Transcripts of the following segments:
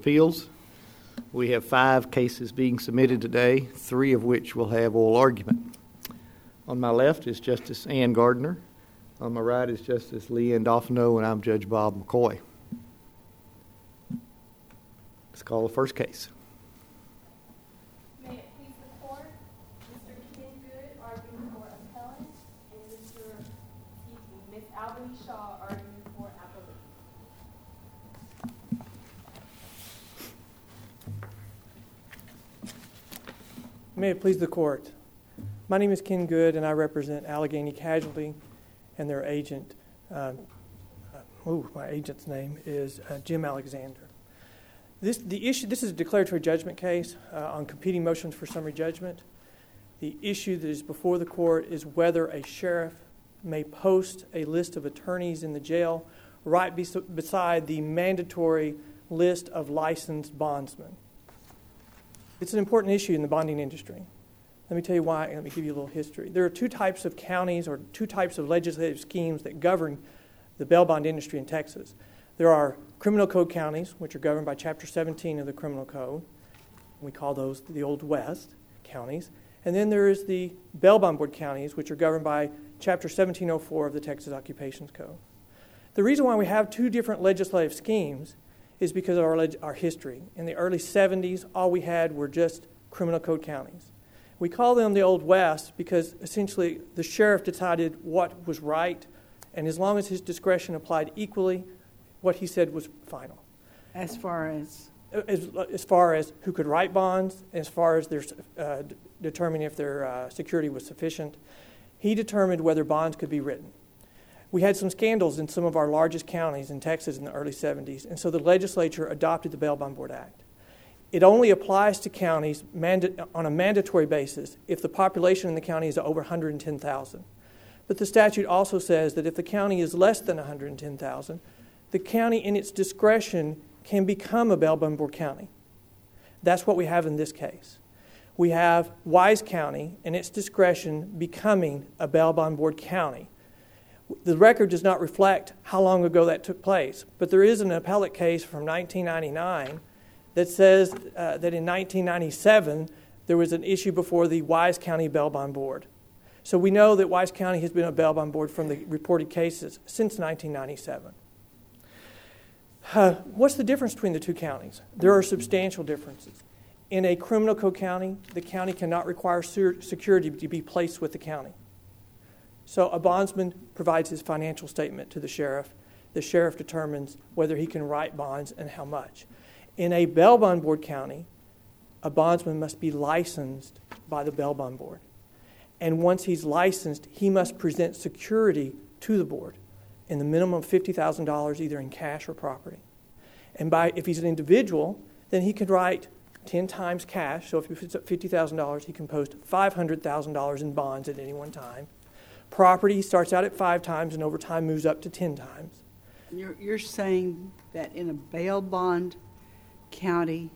Appeals. We have 5 cases being submitted today, 3 of which will have oral argument. On my left is Justice Ann Gardner. On my right is Justice Lee Ann Dauphineau, and I'm Judge Bob McCoy. Let's call the first case. May it please the Court, Mr. Ken Good arguing for appellant, and Ms. Albany Shaw arguing for appellate. May it please the Court. My name is Ken Good, and I represent Allegheny Casualty and their agent. My agent's name is Jim Alexander. This is a declaratory judgment case on competing motions for summary judgment. The issue that is before the Court is whether a sheriff may post a list of attorneys in the jail right beside the mandatory list of licensed bondsmen. It's an important issue in the bonding industry. Let me tell you why, and let me give you a little history. There are 2 types of counties or 2 types of legislative schemes that govern the bail bond industry in Texas. There are criminal code counties, which are governed by Chapter 17 of the Criminal Code. We call those the Old West counties. And then there is the bail bond board counties, which are governed by Chapter 1704 of the Texas Occupations Code. The reason why we have 2 different legislative schemes is because of our history. In the early 70s, all we had were just criminal code counties. We call them the Old West because essentially the sheriff decided what was right, and as long as his discretion applied equally, what he said was final. As far as who could write bonds, as far as determining if their security was sufficient, he determined whether bonds could be written. We had some scandals in some of our largest counties in Texas in the early 70s, and so the legislature adopted the Bail Bond Board Act. It only applies to counties on a mandatory basis if the population in the county is over 110,000. But the statute also says that if the county is less than 110,000, the county in its discretion can become a bail bond board county. That's what we have in this case. We have Wise County in its discretion becoming a bail bond board county. The record does not reflect how long ago that took place, but there is an appellate case from 1999 that says that in 1997 there was an issue before the Wise County Bail Bond Board. So we know that Wise County has been a bail bond board from the reported cases since 1997. What's the difference between the 2 counties? There are substantial differences. In a criminal code county, the county cannot require security to be placed with the county. So a bondsman provides his financial statement to the sheriff. The sheriff determines whether he can write bonds and how much. In a bail bond board county, a bondsman must be licensed by the bail bond board. And once he's licensed, he must present security to the board in the minimum of $50,000 either in cash or property. And if he's an individual, then he could write 10 times cash. So if he puts up $50,000, he can post $500,000 in bonds at any one time. Property starts out at 5 times and over time moves up to 10 times. You're saying that in a bail bond county,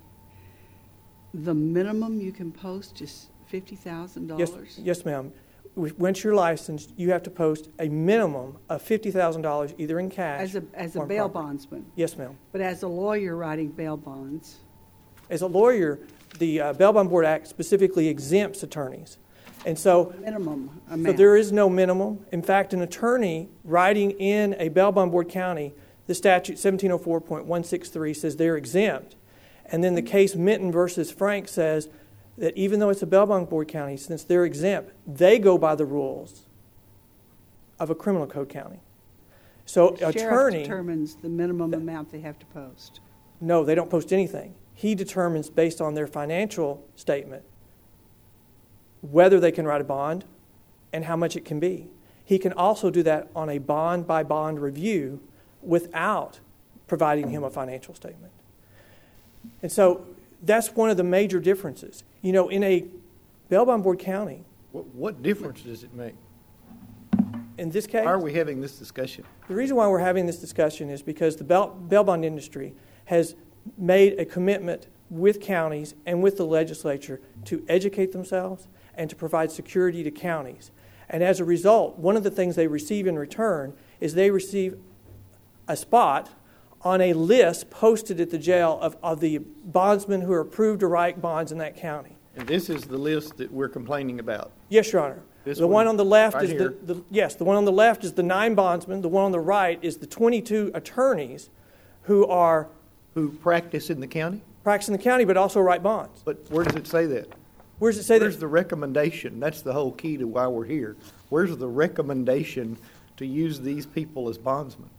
the minimum you can post is $50,000? Yes, ma'am. Once you're licensed, you have to post a minimum of $50,000 either in cash as a or bail property. bondsman? Yes, ma'am. But as a lawyer writing bail bonds? As a lawyer, the Bail Bond Board Act specifically exempts attorneys. And so, minimum amount. So there is no minimum. In fact, an attorney writing in a bail bond board county, the statute 1704.163 says they're exempt. And then the case Minton versus Frank says that even though it's a bail bond board county, since they're exempt, they go by the rules of a criminal code county. So the sheriff determines the minimum amount they have to post. No, they don't post anything. He determines based on their financial statement whether they can write a bond and how much it can be. He can also do that on a bond-by-bond review without providing him a financial statement. And so that's one of the major differences. You know, in a bail bond board county... What difference does it make? In this case... Why are we having this discussion? The reason why we're having this discussion is because the bail bond industry has made a commitment with counties and with the legislature to educate themselves and to provide security to counties. And as a result, one of the things they receive in return is they receive a spot on a list posted at the jail of the bondsmen who are approved to write bonds in that county. And this is the list that we're complaining about. Yes, Your Honor. This The one on the left right is here. the one on the left is the 9 bondsmen. The one on the right is the 22 attorneys who practice in the county? practice in the county but also write bonds. But where does it say that? Where does it say Where's that? the recommendation? That's the whole key to why we're here. Where's the recommendation to use these people as bondsmen?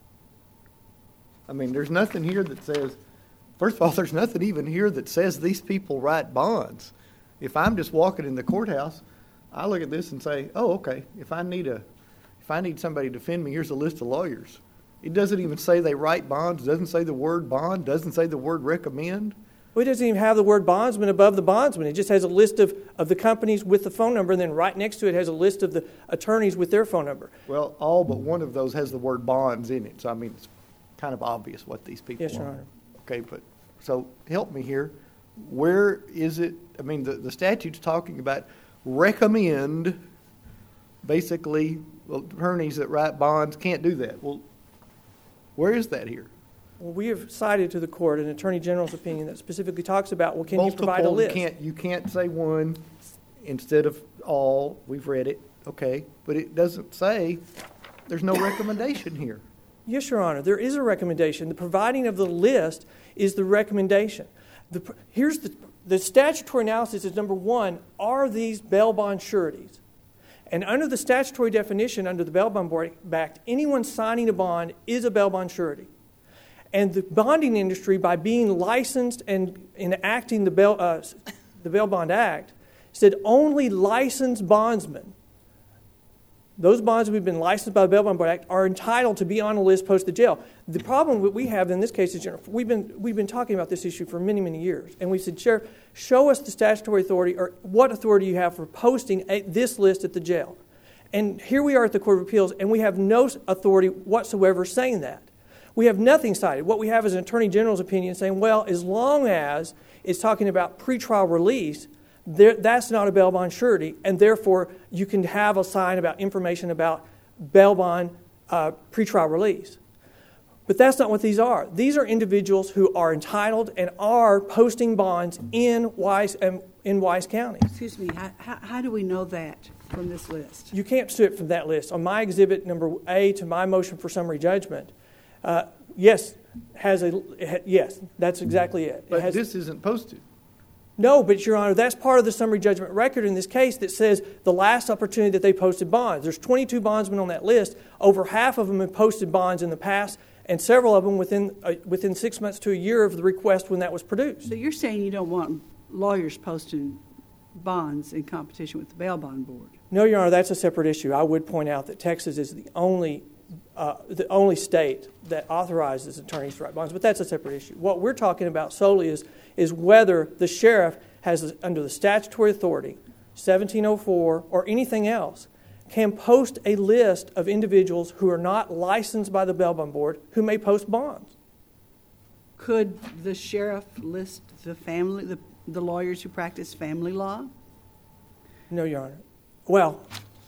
I mean, there's nothing here that says, first of all, there's nothing even here that says these people write bonds. If I'm just walking in the courthouse, I look at this and say, oh, okay, if I need somebody to defend me, here's a list of lawyers. It doesn't even say they write bonds, doesn't say the word bond, doesn't say the word recommend. Well, it doesn't even have the word bondsman above the bondsman. It just has a list of the companies with the phone number, and then right next to it has a list of the attorneys with their phone number. Well, all but one of those has the word bonds in it, so I mean, it's kind of obvious what these people Yes, Your are. Honor. Okay, but, so help me here. Where is it, I mean, the statute's talking about recommend, basically, well, attorneys that write bonds can't do that. Well, where is that here? Well, we have cited to the court an attorney general's opinion that specifically talks about, well, can you provide a list? You can't say one instead of all. We've read it, okay, but it doesn't say, there's no recommendation here. Yes, Your Honor, there is a recommendation. The providing of the list is the recommendation. Here's the statutory analysis is, number one, are these bail bond sureties? And under the statutory definition, under the Bail Bond Act, anyone signing a bond is a bail bond surety. And the bonding industry, by being licensed and enacting the Bail Bond Act, said only licensed bondsmen, those bonds that have been licensed by the Bail Bond Act, are entitled to be on a list posted to jail. The problem that we have in this case is, we've been talking about this issue for many, many years. And we said, Sheriff, show us the statutory authority, or what authority you have for posting this list at the jail. And here we are at the Court of Appeals, and we have no authority whatsoever saying that. We have nothing cited. What we have is an Attorney General's opinion saying, well, as long as it's talking about pretrial release, that's not a bail bond surety, and therefore you can have a sign about information about bail bond pretrial release. But that's not what these are. These are individuals who are entitled and are posting bonds in Wise County. Excuse me, how do we know that from this list? You can't do it from that list. On my exhibit number A to my motion for summary judgment, yes, that's exactly it. But this isn't posted. No, but Your Honor, that's part of the summary judgment record in this case that says the last opportunity that they posted bonds. There's 22 bondsmen on that list. Over half of them have posted bonds in the past, and several of them within 6 months to a year of the request when that was produced. So you're saying you don't want lawyers posting bonds in competition with the Bail Bond Board? No, Your Honor, that's a separate issue. I would point out that Texas is the only state that authorizes attorneys to write bonds, but that's a separate issue. What we're talking about solely is whether the sheriff has, under the statutory authority, 1704 or anything else, can post a list of individuals who are not licensed by the Bail Bond Board who may post bonds. Could the sheriff list the lawyers who practice family law? No, Your Honor. Well,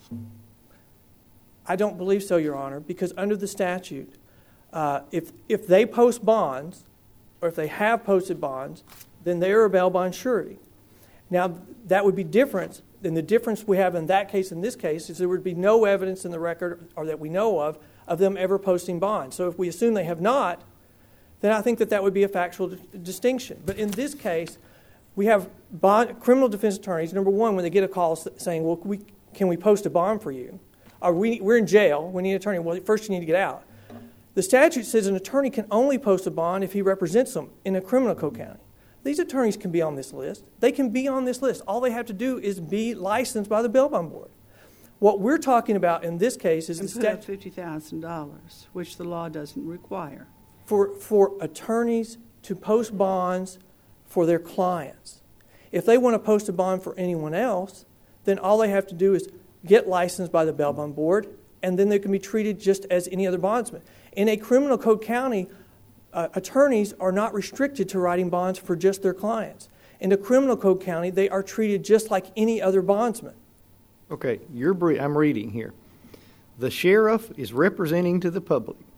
I don't believe so, Your Honor, because under the statute, if they post bonds, or if they have posted bonds, then they are a bail bond surety. Now, that would be different, and the difference we have in that case and this case is there would be no evidence in the record, or that we know of them ever posting bonds. So if we assume they have not, then I think that would be a factual distinction. But in this case, we have criminal defense attorneys, number one, when they get a call saying, well, can we post a bond for you? Or we're in jail, we need an attorney. Well, first you need to get out. The statute says an attorney can only post a bond if he represents them in a criminal code county. These attorneys can be on this list. They can be on this list. All they have to do is be licensed by the Bail Bond Board. What we're talking about in this case is and the statute $50,000, which the law doesn't require. For attorneys to post bonds for their clients. If they want to post a bond for anyone else, then all they have to do is get licensed by the Bail Bond Board, and then they can be treated just as any other bondsman. In a criminal code county, attorneys are not restricted to writing bonds for just their clients. In a criminal code county, they are treated just like any other bondsman. Okay, I'm reading here. The sheriff is representing to the public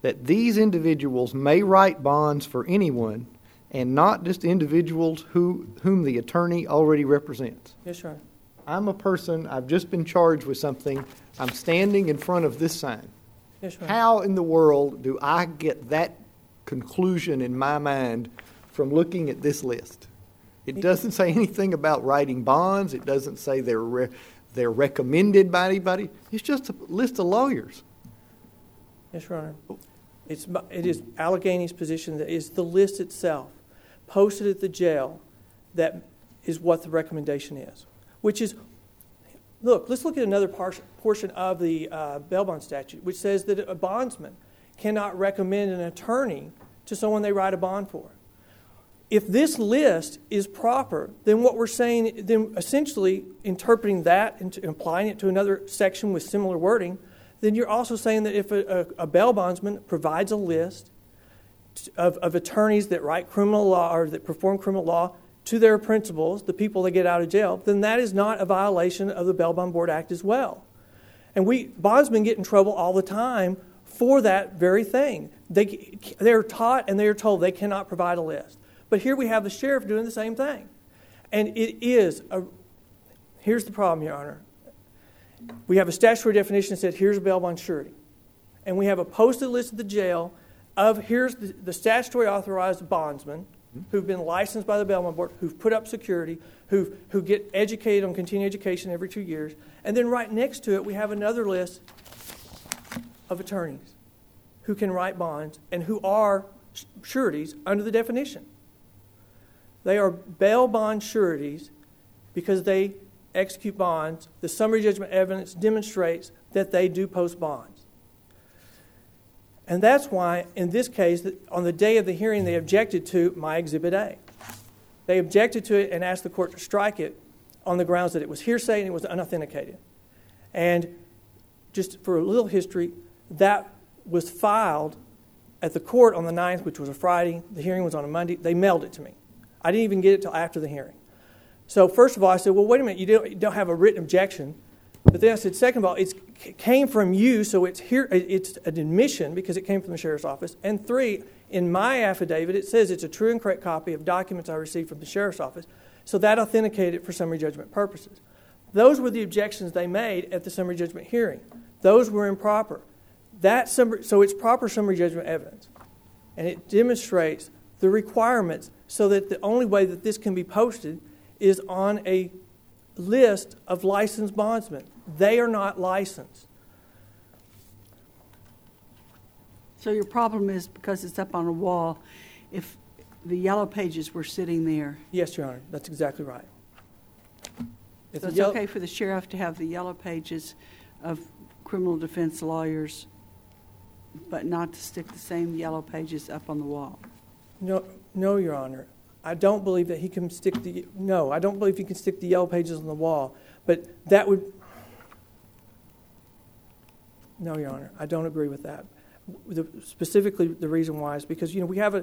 that these individuals may write bonds for anyone and not just individuals whom the attorney already represents. Yes, Your Honor. I'm a person, I've just been charged with something, I'm standing in front of this sign. Yes, Your Honor. How in the world do I get that conclusion in my mind from looking at this list? It doesn't say anything about writing bonds. It doesn't say they're recommended by anybody. It's just a list of lawyers. Yes, Your Honor. It is Allegheny's position that is the list itself posted at the jail that is what the recommendation is. Which is, let's look at another portion of the bail bond statute, which says that a bondsman cannot recommend an attorney to someone they write a bond for. If this list is proper, then what we're saying, then essentially interpreting that and applying it to another section with similar wording, then you're also saying that if a bail bondsman provides a list of attorneys that write criminal law or that perform criminal law to their principals, the people that get out of jail, then that is not a violation of the Bail Bond Board Act as well. And bondsmen get in trouble all the time for that very thing. They're taught and they are told they cannot provide a list. But here we have the sheriff doing the same thing. And here's the problem, Your Honor. We have a statutory definition that says here's a bail bond surety. And we have a posted list at the jail of here's the statutory authorized bondsmen who've been licensed by the Bail Bond Board, who've put up security, who get educated on continuing education every 2 years. And then right next to it, we have another list of attorneys who can write bonds and who are sureties under the definition. They are bail bond sureties because they execute bonds. The summary judgment evidence demonstrates that they do post bonds. And that's why, in this case, on the day of the hearing, they objected to my Exhibit A. They objected to it and asked the court to strike it on the grounds that it was hearsay and it was unauthenticated. And just for a little history, that was filed at the court on the 9th, which was a Friday. The hearing was on a Monday. They mailed it to me. I didn't even get it till after the hearing. So first of all, I said, well, wait a minute, you don't have a written objection. But then I said, second of all, it came from you, so it's an admission because it came from the sheriff's office. And 3, in my affidavit, it says it's a true and correct copy of documents I received from the sheriff's office. So that authenticated it for summary judgment purposes. Those were the objections they made at the summary judgment hearing. Those were improper. So it's proper summary judgment evidence. And it demonstrates the requirements so that the only way that this can be posted is on a list of licensed bondsmen. They are not licensed. So your problem is because it's up on a wall, if the yellow pages were sitting there. Yes, Your Honor, that's exactly right. So it's okay for the sheriff to have the yellow pages of criminal defense lawyers, but not to stick the same yellow pages up on the wall? No, Your Honor. I don't believe that he can stick I don't believe he can stick the yellow pages on the wall. But that would... No, Your Honor, I don't agree with that. Specifically, the reason why is because, we have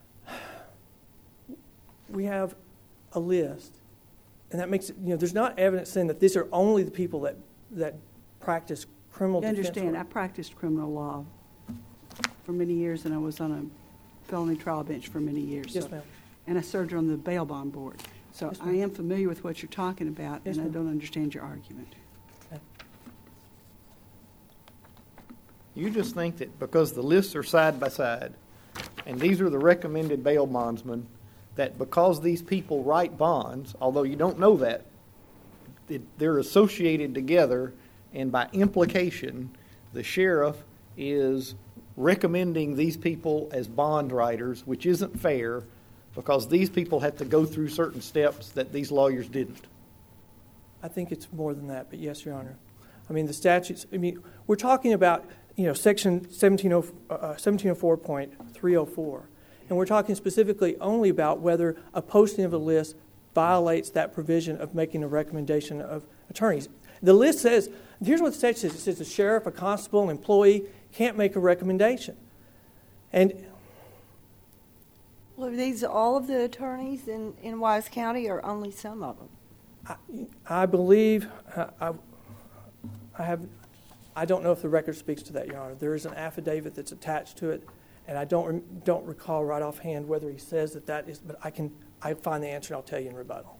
a list, and that makes it, there's not evidence saying that these are only the people that practice criminal defense. I understand. I practiced criminal law for many years, and I was on a felony trial bench for many years. Yes, ma'am. And I served on the bail bond board. So Yes, I am familiar with what you're talking about, Yes, and I ma'am. don't understand your argument. Okay. You just think that because the lists are side by side, and these are the recommended bail bondsmen, that because these people write bonds, although you don't know that, they're associated together, and by implication, the sheriff is recommending these people as bond writers, which isn't fair, because these people have to go through certain steps that these lawyers didn't. I think it's more than that, but yes, Your Honor. I mean, the statutes, we're talking about, Section 1704.304, and we're talking specifically only about whether a posting of a list violates that provision of making a recommendation of attorneys. The list says, here's what the statute says. It says the sheriff, a constable, an employee can't make a recommendation. And Well, are these all of the attorneys in Wise County, or only some of them? I believe I I don't know if the record speaks to that, Your Honor. There is an affidavit that's attached to it, and I don't recall right offhand whether he says that is, but I find the answer and I'll tell you in rebuttal.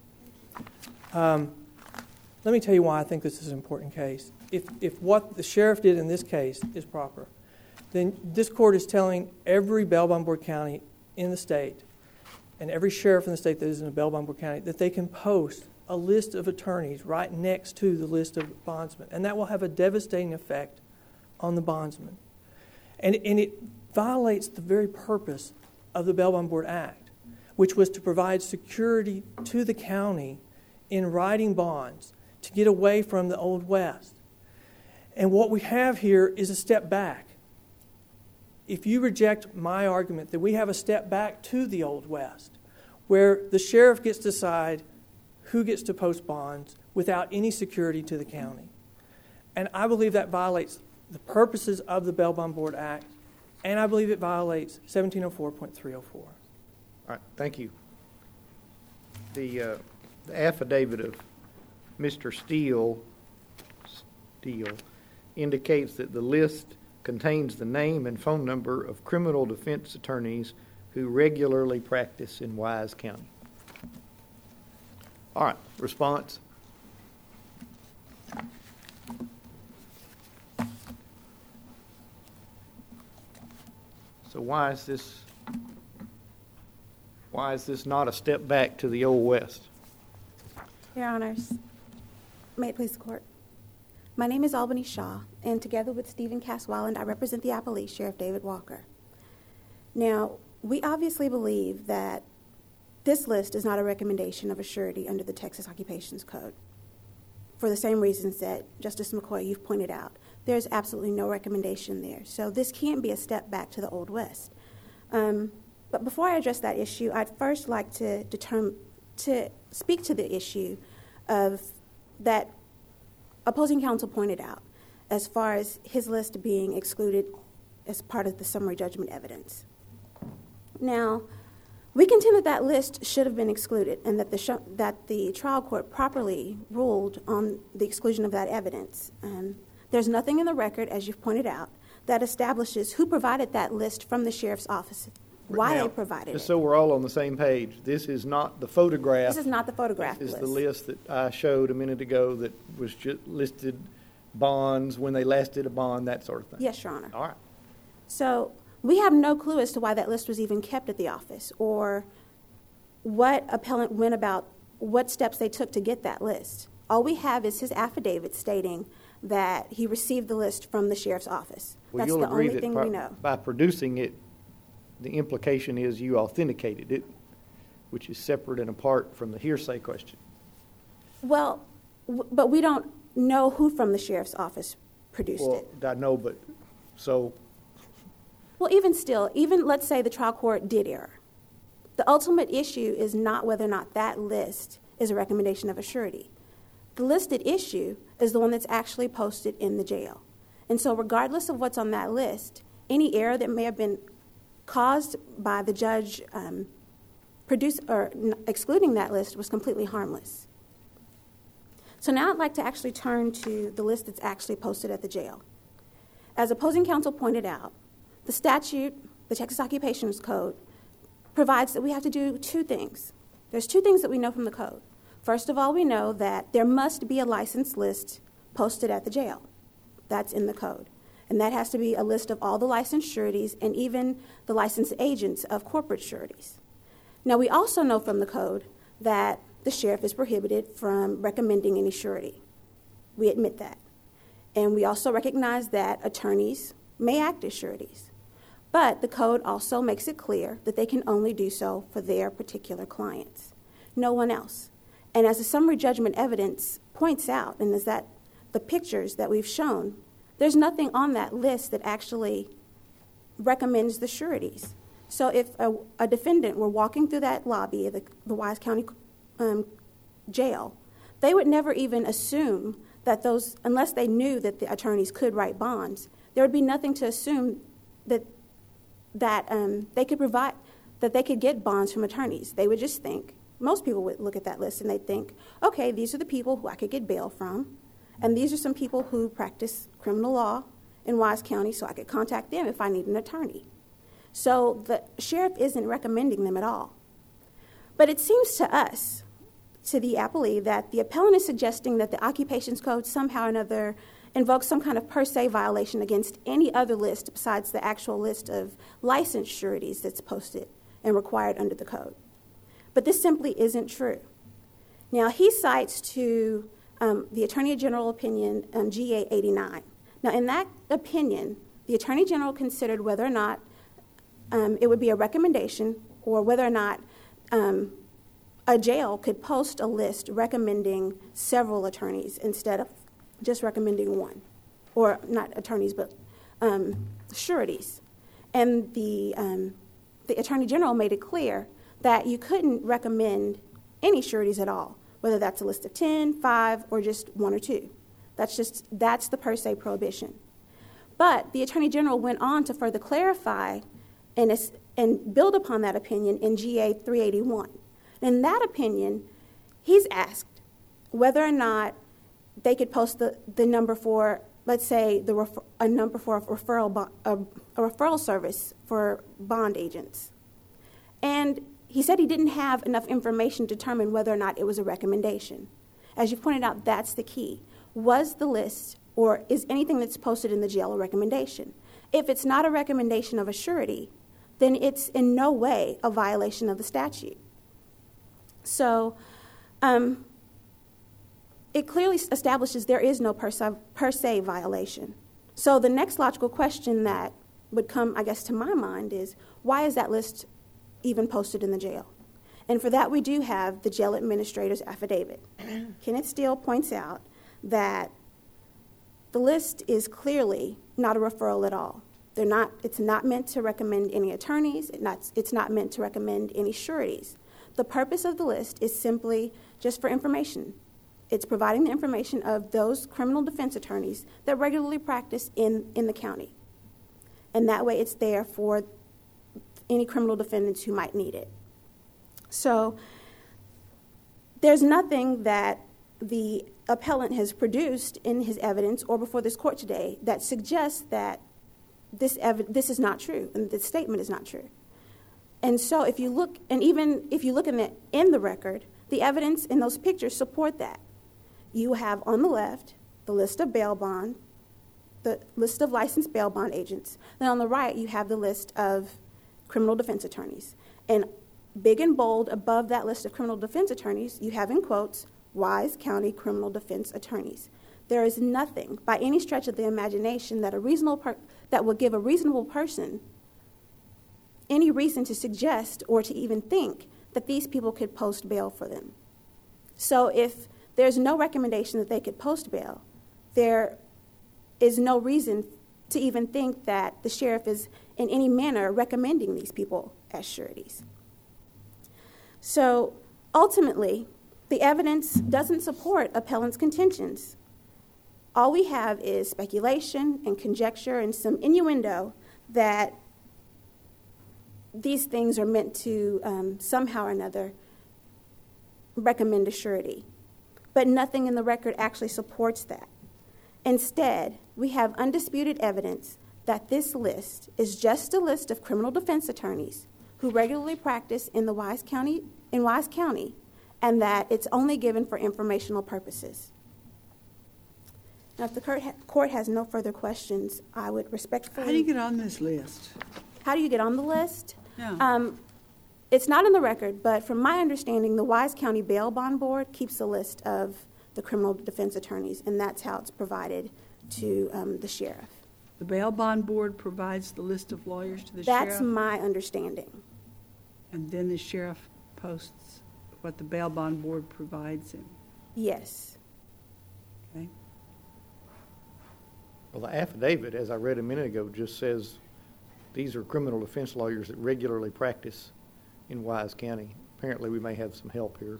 Let me tell you why I think this is an important case. If what the sheriff did in this case is proper, then this court is telling every bail-bondsman county in the state and every sheriff in the state that is in a bail-bondsman county that they can post a list of attorneys right next to the list of bondsmen, and that will have a devastating effect on the bondsman. And it violates the very purpose of the Bail Bond Board Act, which was to provide security to the county in writing bonds to get away from the Old West. And what we have here is a step back. If you reject my argument that we have a step back to the Old West, where the sheriff gets to decide who gets to post bonds without any security to the county. And I believe that violates the purposes of the Bail Bond Board Act, and I believe it violates 1704.304. All right, thank you. The affidavit of Mr. Steele indicates that the list contains the name and phone number of criminal defense attorneys who regularly practice in Wise County. All right, response? So why is this not a step back to the Old West? Your Honors, may it please the Court. My name is Albany Shaw, and together with Stephen Caswelland, I represent the appellee, Sheriff David Walker. Now, we obviously believe that this list is not a recommendation of a surety under the Texas Occupations Code. For the same reasons that Justice McCoy, you've pointed out, there's absolutely no recommendation there. So this can't be a step back to the Old West. But before I address that issue, I'd first like to speak to the issue of that opposing counsel pointed out as far as his list being excluded as part of the summary judgment evidence. Now, we contend that list should have been excluded and that the trial court properly ruled on the exclusion of that evidence. There's nothing in the record, as you've pointed out, that establishes who provided that list from the sheriff's office, why they provided it. So we're all on the same page. This is not the photograph. This is not the photograph list. list. This is the list that I showed a minute ago that was just listed bonds, when they last did a bond, that sort of thing. Yes, Your Honor. All right. So we have no clue as to why that list was even kept at the office or what appellant went about, what steps they took to get that list. All we have is his affidavit stating that he received the list from the sheriff's office. Well, that's the only thing we know. By producing it, the implication is you authenticated it, which is separate and apart from the hearsay question. Well, but we don't know who from the sheriff's office produced it. Well, I know, but so... Well, even still, even let's say the trial court did err. The ultimate issue is not whether or not that list is a recommendation of a surety. The listed issue is the one that's actually posted in the jail. And so regardless of what's on that list, any error that may have been caused by the judge excluding that list was completely harmless. So now I'd like to actually turn to the list that's actually posted at the jail. As opposing counsel pointed out, the statute, the Texas Occupations Code, provides that we have to do two things. There's two things that we know from the code. First of all, we know that there must be a license list posted at the jail. That's in the code. And that has to be a list of all the licensed sureties and even the licensed agents of corporate sureties. Now, we also know from the code that the sheriff is prohibited from recommending any surety. We admit that. And we also recognize that attorneys may act as sureties. But the code also makes it clear that they can only do so for their particular clients, no one else. And as the summary judgment evidence points out, and as that the pictures that we've shown, there's nothing on that list that actually recommends the sureties. So if a defendant were walking through that lobby of the Wise County jail, they would never even assume that those, unless they knew that the attorneys could write bonds, there would be nothing to assume that they could provide, that they could get bonds from attorneys. They would just think, most people would look at that list and they'd think, okay, these are the people who I could get bail from, And these are some people who practice criminal law in Wise County, so I could contact them if I need an attorney. So the sheriff isn't recommending them at all. But it seems to us, to the appellee, that the appellant is suggesting that the Occupations Code somehow or another invokes some kind of per se violation against any other list besides the actual list of licensed sureties that's posted and required under the code. But this simply isn't true. Now, he cites to the Attorney General opinion on GA 89. Now, in that opinion, the Attorney General considered whether or not it would be a recommendation or whether or not a jail could post a list recommending several attorneys instead of just recommending one, or not attorneys, but sureties. And the Attorney General made it clear that you couldn't recommend any sureties at all, whether that's a list of 10, 5, or just 1 or 2. That's the per se prohibition. But the Attorney General went on to further clarify and build upon that opinion in GA 381. In that opinion, he's asked whether or not they could post the number for, let's say, a number for a referral service for bond agents. And he said he didn't have enough information to determine whether or not it was a recommendation. As you pointed out, that's the key. Was the list or is anything that's posted in the jail a recommendation? If it's not a recommendation of a surety, then it's in no way a violation of the statute. So it clearly establishes there is no per se violation. So the next logical question that would come, I guess, to my mind is, why is that list even posted in the jail? And for that, we do have the jail administrator's affidavit. Kenneth Steele points out that the list is clearly not a referral at all. It's not meant to recommend any attorneys. It's not meant to recommend any sureties. The purpose of the list is simply just for information. It's providing the information of those criminal defense attorneys that regularly practice in the county. And that way it's there for any criminal defendants who might need it. So there's nothing that the appellant has produced in his evidence or before this court today that suggests that this is not true and this statement is not true. And so if you look, and even if you look in the record, the evidence in those pictures support that. You have on the left the list of bail bond, the list of licensed bail bond agents. Then on the right, you have the list of criminal defense attorneys. And big and bold above that list of criminal defense attorneys, you have in quotes, Wise County criminal defense attorneys. There is nothing by any stretch of the imagination that that would give a reasonable person any reason to suggest or to even think that these people could post bail for them. So if there's no recommendation that they could post bail, there is no reason to even think that the sheriff is in any manner recommending these people as sureties. So ultimately, the evidence doesn't support appellant's contentions. All we have is speculation and conjecture and some innuendo that these things are meant to somehow or another recommend a surety. But nothing in the record actually supports that. Instead, we have undisputed evidence that this list is just a list of criminal defense attorneys who regularly practice in Wise County, and that it's only given for informational purposes. Now, if the court has no further questions, I would respectfully... How do you get on this list? How do you get on the list? Yeah. It's not in the record, but from my understanding, the Wise County Bail Bond Board keeps a list of the criminal defense attorneys, and that's how it's provided to the sheriff. The Bail Bond Board provides the list of lawyers to the sheriff? That's my understanding. And then the sheriff posts what the Bail Bond Board provides him? Yes. Okay. Well, the affidavit, as I read a minute ago, just says these are criminal defense lawyers that regularly practice in Wise County. Apparently, we may have some help here.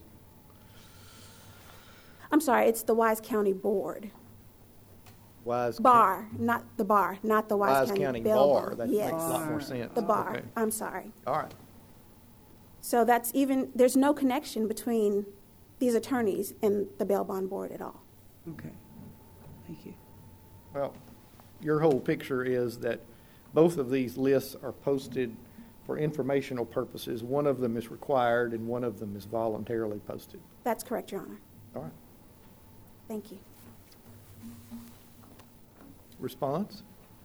I'm sorry, it's the Wise County Board. Wise Bar, not the bar, not the Wise County Bail Bar. Bond. That Yes. makes a lot more sense. The bar. Okay. I'm sorry. All right. So there's no connection between these attorneys and the Bail Bond Board at all. Okay. Thank you. Well, your whole picture is that both of these lists are posted for informational purposes. One of them is required and one of them is voluntarily posted. That's correct, Your Honor. All right. Thank you. Response?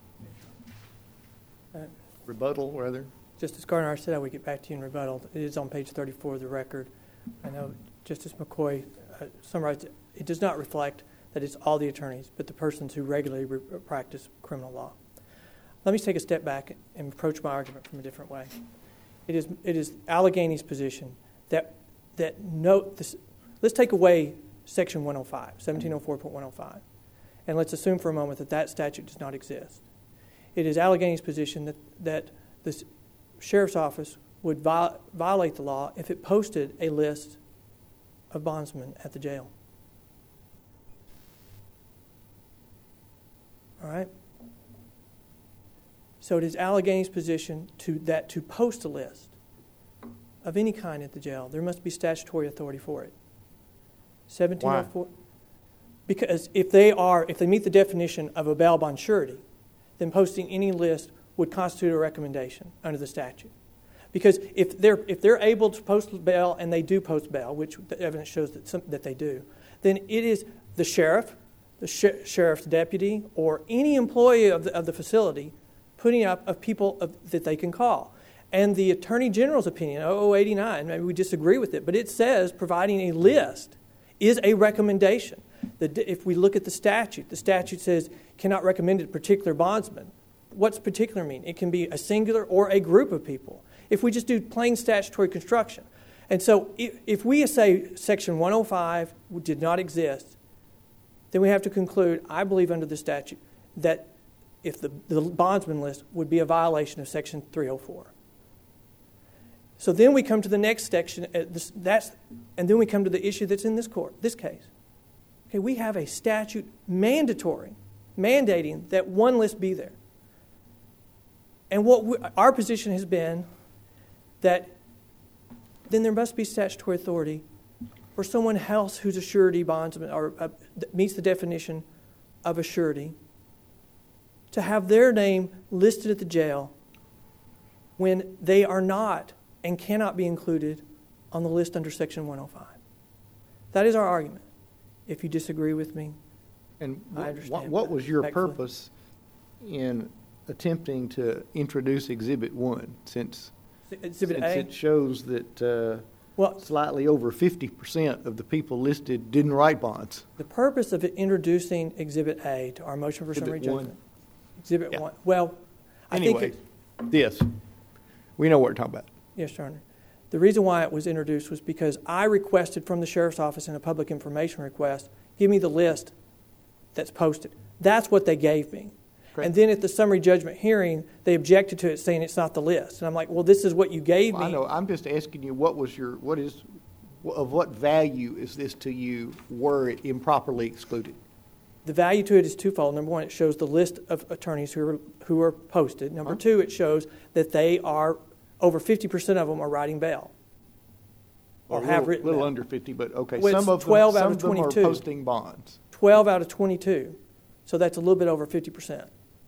Uh, Rebuttal, rather? Justice Gardner, I said I would get back to you in rebuttal. It is on page 34 of the record. I know Justice McCoy summarized it. It does not reflect that it's all the attorneys, but the persons who regularly practice criminal law. Let me take a step back and approach my argument from a different way. It is Allegheny's position that note this. Let's take away Section 105, 1704.105, and let's assume for a moment that that statute does not exist. It is Allegheny's position that the sheriff's office would violate the law if it posted a list of bondsmen at the jail. All right? So it is Allegheny's position to post a list of any kind at the jail. There must be statutory authority for it. 1704. Why? Because if they meet the definition of a bail bond surety, then posting any list would constitute a recommendation under the statute. Because if they're able to post bail, and they do post bail, which the evidence shows that they do, then it is the sheriff, the sheriff's deputy, or any employee of the facility putting up of people that they can call. And the Attorney General's opinion, 0089, maybe we disagree with it, but it says providing a list is a recommendation. If we look at the statute says cannot recommend a particular bondsman. What's particular mean? It can be a singular or a group of people. If we just do plain statutory construction. And so if we say Section 105 did not exist, then we have to conclude, I believe under the statute, that if the bondsman list would be a violation of Section 304. So then we come to the next section, and then we come to the issue that's in this case. Okay, we have a statute mandating that one list be there. And our position has been that then there must be statutory authority for someone else who's a surety bondsman or meets the definition of a surety to have their name listed at the jail when they are not and cannot be included on the list under Section 105. That is our argument. If you disagree with me, and I understand. What was your purpose in attempting to introduce Exhibit 1 since it shows that slightly over 50% of the people listed didn't write bonds? The purpose of introducing Exhibit A to our motion for summary judgment. Exhibit 1. Well, yes. We know what we're talking about. Yes, Your Honor. The reason why it was introduced was because I requested from the Sheriff's Office in a public information request, give me the list that's posted. That's what they gave me. Correct. And then at the summary judgment hearing, they objected to it, saying it's not the list. And I'm like, well, this is what you gave me. I know. I'm just asking you, of what value is this to you were it improperly excluded? The value to it is twofold. Number one, it shows the list of attorneys who are posted. Number two, it shows that they are, over 50% of them are writing bail. Or have written bail. A little under 50, but okay. Well, some of them are posting bonds. 12 out of 22. So that's a little bit over 50%.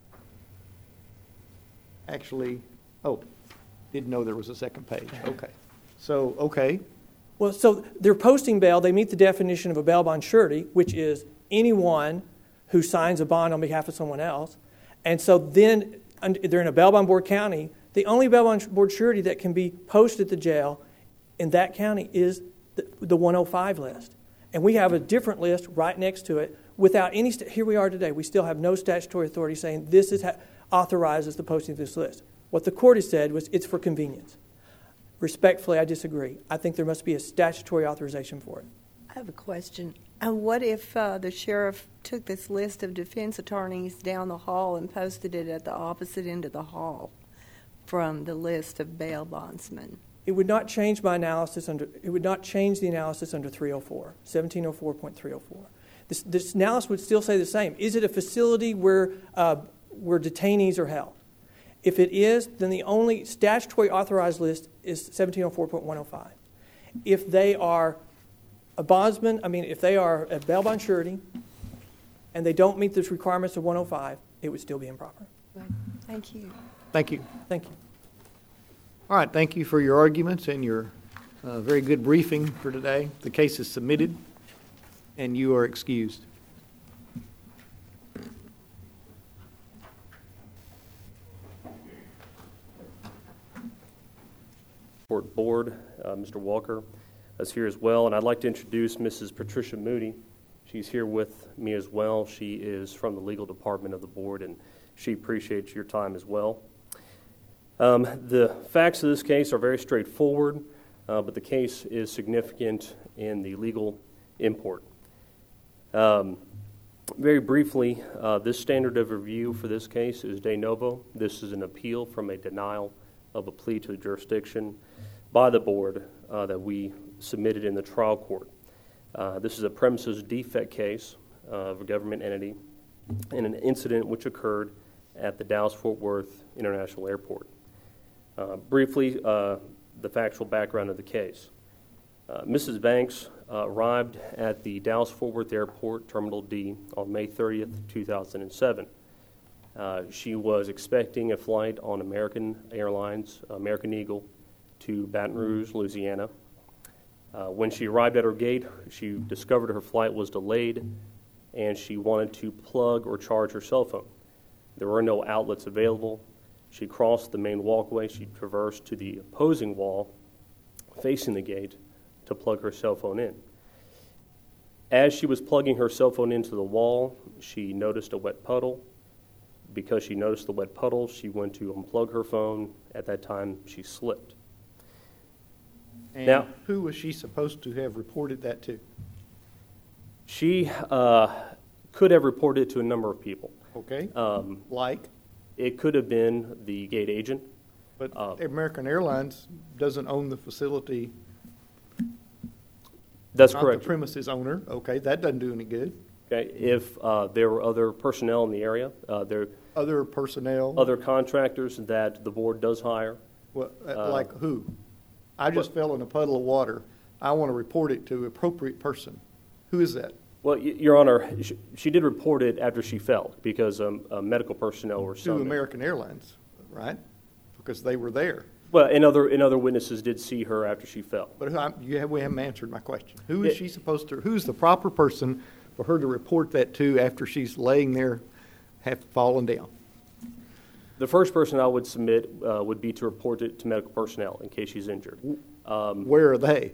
Actually, didn't know there was a second page. Okay. So, okay. Well, so they're posting bail. They meet the definition of a bail bond surety, which is anyone who signs a bond on behalf of someone else. And so then they're in a bail bond board county. The only bail bond board surety that can be posted at the jail in that county is the 105 list. And we have a different list right next to it without any, here we are today. We still have no statutory authority saying this authorizes the posting of this list. What the court has said was it's for convenience. Respectfully, I disagree. I think there must be a statutory authorization for it. I have a question. What if the sheriff took this list of defense attorneys down the hall and posted it at the opposite end of the hall from the list of bail bondsmen? It would not change my analysis it would not change the analysis under 304, 1704.304. This analysis would still say the same. Is it a facility where detainees are held? If it is, then the only statutory authorized list is 1704.105. If they are a bondsman, if they are a bail bond surety, and they don't meet the requirements of 105, it would still be improper. Thank you. Thank you. Thank you. All right, thank you for your arguments and your very good briefing for today. The case is submitted, and you are excused. Board, Mr. Walker is here as well, and I'd like to introduce Mrs. Patricia Moody. She's here with me as well. She is from the legal department of the board, and she appreciates your time as well. The facts of this case are very straightforward, but the case is significant in the legal import. Very briefly, this standard of review for this case is de novo. This is an appeal from a denial of a plea to the jurisdiction by the board that we submitted in the trial court. This is a premises defect case of a government entity in an incident which occurred at the Dallas-Fort Worth International Airport. Briefly, the factual background of the case. Mrs. Banks arrived at the Dallas-Fort Worth Airport, Terminal D, on May 30th, 2007. She was expecting a flight on American Airlines, American Eagle, to Baton Rouge, Louisiana. When she arrived at her gate, she discovered her flight was delayed, and she wanted to plug or charge her cell phone. There were no outlets available. She crossed the main walkway. She traversed to the opposing wall facing the gate to plug her cell phone in. As she was plugging her cell phone into the wall, she noticed a wet puddle. Because she noticed the wet puddle, she went to unplug her phone. At that time, she slipped. And now, who was she supposed to have reported that to? She could have reported it to a number of people. Okay. Like? It could have been the gate agent. But American Airlines doesn't own the facility. That's not correct. The premises owner. Okay, that doesn't do any good. Okay, if there were other personnel in the area, Other personnel? other contractors that the board does hire. Well, like who? I just fell in a puddle of water. I want to report it to an appropriate person. Who is that? Well, Your Honor, she did report it after she fell because medical personnel were To summoned. American Airlines, right? Because they were there. Well, and other witnesses did see her after she fell. But we haven't answered my question. Who is she supposed to? Who's the proper person for her to report that to after she's laying there, half fallen down? The first person I would submit would be to report it to medical personnel in case she's injured. Where are they?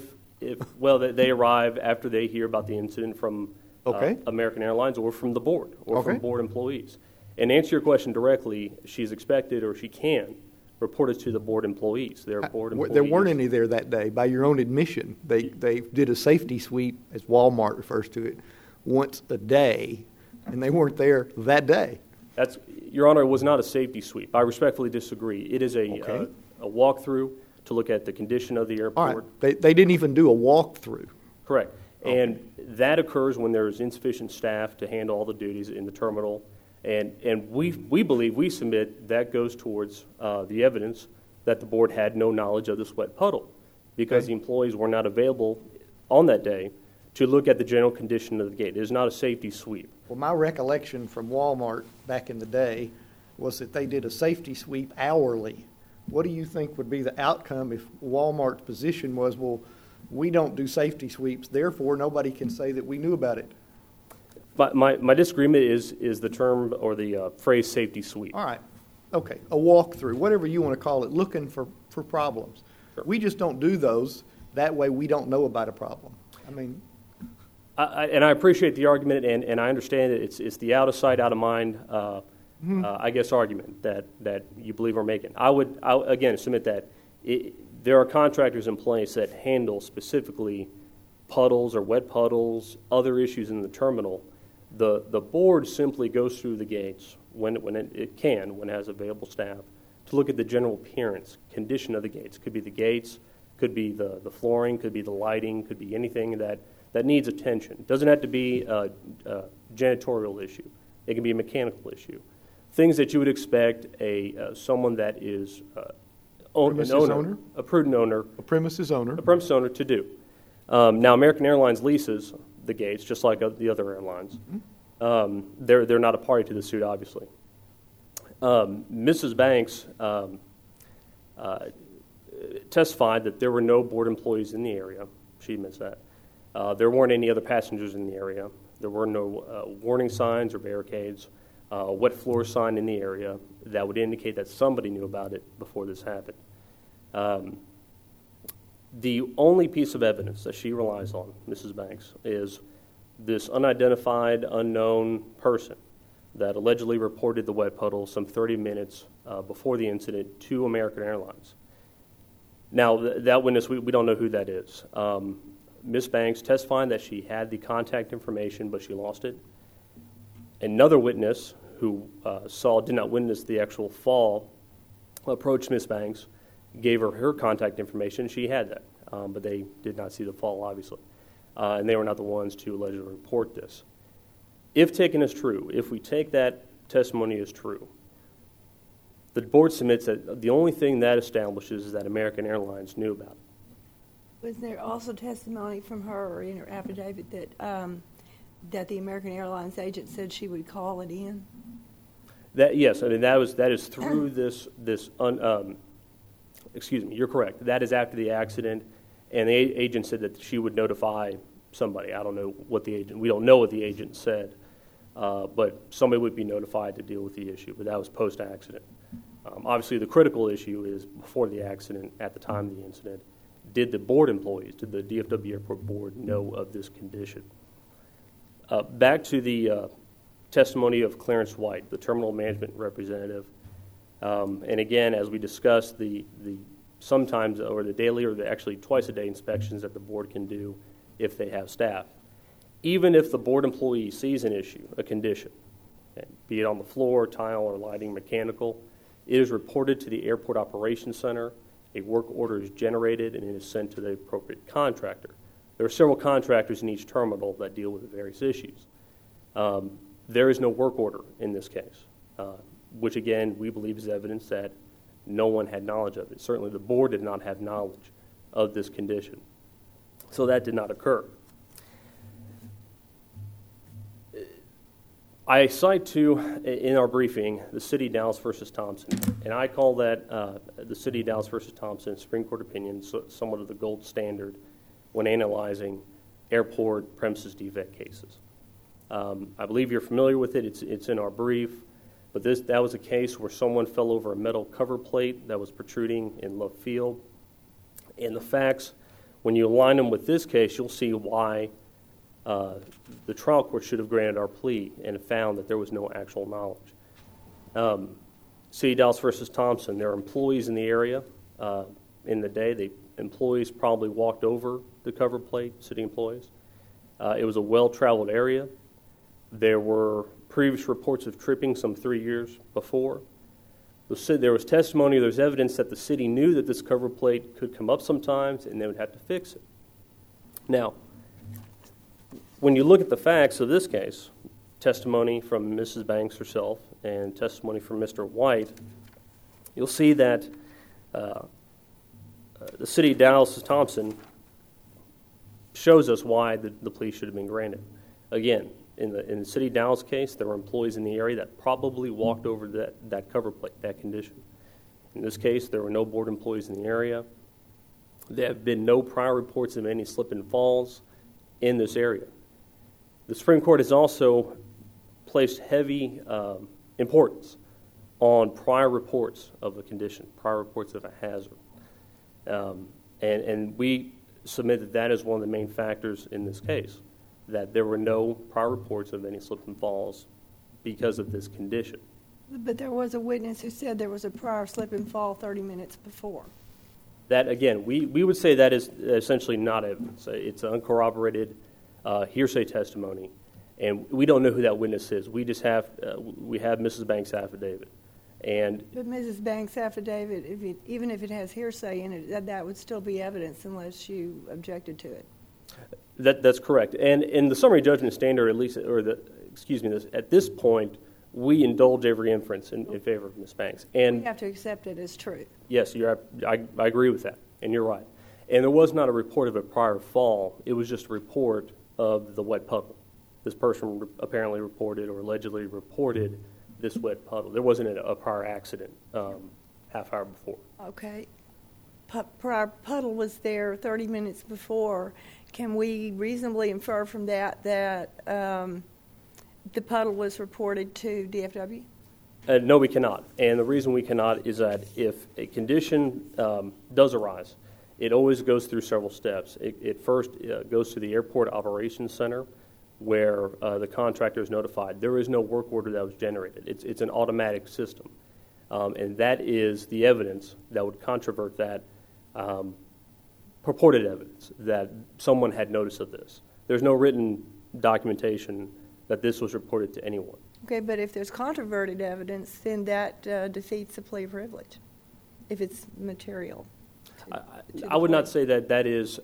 They arrive after they hear about the incident from American Airlines or from the board or from board employees. And to answer your question directly, she's expected or she can report it to the board employees. There weren't any there that day. By your own admission, they did a safety sweep, as Walmart refers to it, once a day, and they weren't there that day. Your Honor, it was not a safety sweep. I respectfully disagree. It is a walkthrough to look at the condition of the airport. All right. They didn't even do a walkthrough. Correct. Okay. And that occurs when there is insufficient staff to handle all the duties in the terminal. And we believe, we submit, that goes towards the evidence that the board had no knowledge of this wet puddle because the employees were not available on that day to look at the general condition of the gate. It is not a safety sweep. Well, my recollection from Walmart back in the day was that they did a safety sweep hourly. What do you think would be the outcome if Walmart's position was, well, we don't do safety sweeps, therefore nobody can say that we knew about it? But my disagreement is the term or the phrase safety sweep. All right. Okay. A walkthrough, whatever you want to call it, looking for problems. Sure. We just don't do those. That way we don't know about a problem. I mean... and I appreciate the argument, and I understand it. It's the out of sight, out of mind, I guess, argument that you believe we're making. I would again submit that there are contractors in place that handle specifically puddles or wet puddles, other issues in the terminal. The board simply goes through the gates when it has available staff to look at the general appearance, condition of the gates. Could be the gates, could be the flooring, could be the lighting, could be anything that needs attention. It doesn't have to be a janitorial issue. It can be a mechanical issue. Things that you would expect someone that is a prudent owner, a premises owner to do. Now, American Airlines leases the gates, just like the other airlines. They're not a party to the suit, obviously. Mrs. Banks testified that there were no board employees in the area. She admits that. There weren't any other passengers in the area. There were no warning signs or barricades, wet floor sign in the area that would indicate that somebody knew about it before this happened. The only piece of evidence that she relies on, Mrs. Banks, is this unidentified, unknown person that allegedly reported the wet puddle some 30 minutes before the incident to American Airlines. Now, that witness, we don't know who that is. Ms. Banks testified that she had the contact information, but she lost it. Another witness who did not witness the actual fall approached Ms. Banks, gave her contact information. She had that, but they did not see the fall, obviously. And they were not the ones to allegedly report this. If taken as true, if we take that testimony as true, the board submits that the only thing that establishes is that American Airlines knew about it. Was there also testimony from her or in her affidavit that the American Airlines agent said she would call it in? Yes, I mean that is through excuse me, you're correct. That is after the accident, and the agent said that she would notify somebody. I don't know what the agent. We don't know what the agent said, but somebody would be notified to deal with the issue. But that was post-accident. Obviously, the critical issue is before the accident, at the time of the incident, did the board employees, did the DFW Airport Board know of this condition? Back to the testimony of Clarence White, the terminal management representative. And again, as we discussed, the sometimes or the daily or actually twice-a-day inspections that the board can do if they have staff. Even if the board employee sees an issue, a condition, be it on the floor, tile, or lighting, mechanical, it is reported to the Airport Operations Center. A work order is generated and it is sent to the appropriate contractor. There are several contractors in each terminal that deal with the various issues. There is no work order in this case, which again we believe is evidence that no one had knowledge of it. Certainly the board did not have knowledge of this condition. So that did not occur. I cite to, in our briefing, the City of Dallas versus Thompson, and I call that the City of Dallas versus Thompson Supreme Court opinion somewhat of the gold standard when analyzing airport premises defect cases. I believe you're familiar with it. It's in our brief, but that was a case where someone fell over a metal cover plate that was protruding in left field. And the facts, when you align them with this case, you'll see why the trial court should have granted our plea and found that there was no actual knowledge. City of Dallas versus Thompson, there are employees in the area in the day. The employees probably walked over the cover plate, city employees. It was a well-traveled area. There were previous reports of tripping some 3 years before. There was testimony, there's evidence that the city knew that this cover plate could come up sometimes and they would have to fix it. Now, when you look at the facts of this case, testimony from Mrs. Banks herself and testimony from Mr. White, you'll see that the City of Dallas Thompson shows us why the plea should have been granted. Again, in the City of Dallas case, there were employees in the area that probably walked over that cover plate, that condition. In this case, there were no board employees in the area. There have been no prior reports of any slip and falls in this area. The Supreme Court has also placed heavy importance on prior reports of a condition, prior reports of a hazard. And we submit that is one of the main factors in this case, that there were no prior reports of any slip and falls because of this condition. But there was a witness who said there was a prior slip and fall 30 minutes before. That, again, we would say that is essentially not evidence. It's uncorroborated hearsay testimony, and we don't know who that witness is. We just have Mrs. Banks' affidavit. But Mrs. Banks' affidavit, even if it has hearsay in it, that would still be evidence unless you objected to it. That's correct. And in the summary judgment standard, at this point, we indulge every inference in favor of Ms. Banks. And we have to accept it as true. Yes, I agree with that, and you're right. And there was not a report of a prior fall. It was just a report of the wet puddle. this person apparently reported or allegedly reported this wet puddle. There wasn't a prior accident half hour before. Okay. Prior puddle was there 30 minutes before. Can we reasonably infer from that the puddle was reported to DFW? No, we cannot. And the reason we cannot is that if a condition does arise, it always goes through several steps. It first goes to the Airport Operations Center, where the contractor is notified. There is no work order that was generated. It's an automatic system. And that is the evidence that would controvert that purported evidence that someone had notice of this. There's no written documentation that this was reported to anyone. Okay, but if there's controverted evidence, then that defeats the plea of privilege, if it's material. I would not say that is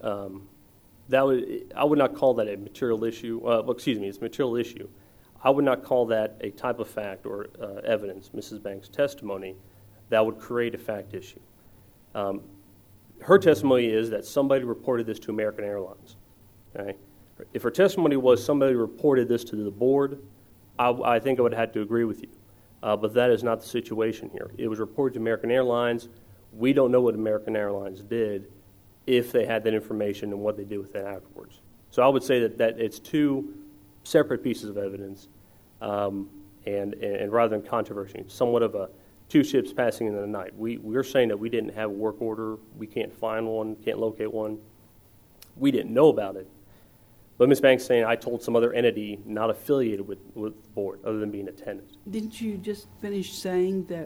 I would not call that a material issue. It's a material issue. I would not call that a type of fact or evidence, Mrs. Banks' testimony, that would create a fact issue. Her testimony is that somebody reported this to American Airlines. Okay? If her testimony was somebody reported this to the board, I think I would have to agree with you. But that is not the situation here. It was reported to American Airlines. We don't know what American Airlines did, if they had that information and what they did with it afterwards. So I would say that it's two separate pieces of evidence, and rather than controversy, somewhat of a two ships passing in the night. We're saying that we didn't have a work order, we can't find one, can't locate one. We didn't know about it. But Ms. Banks is saying I told some other entity not affiliated with the board, other than being a tenant. Didn't you just finish saying that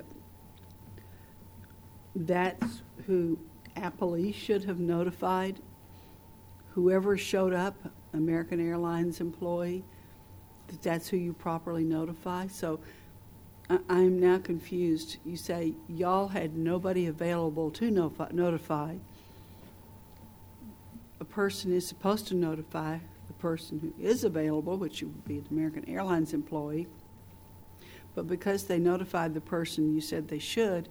that's who Applee should have notified? Whoever showed up, American Airlines employee, that's who you properly notify? So I'm now confused. You say y'all had nobody available to notify. A person is supposed to notify the person who is available, which would be the American Airlines employee. But because they notified the person you said they should,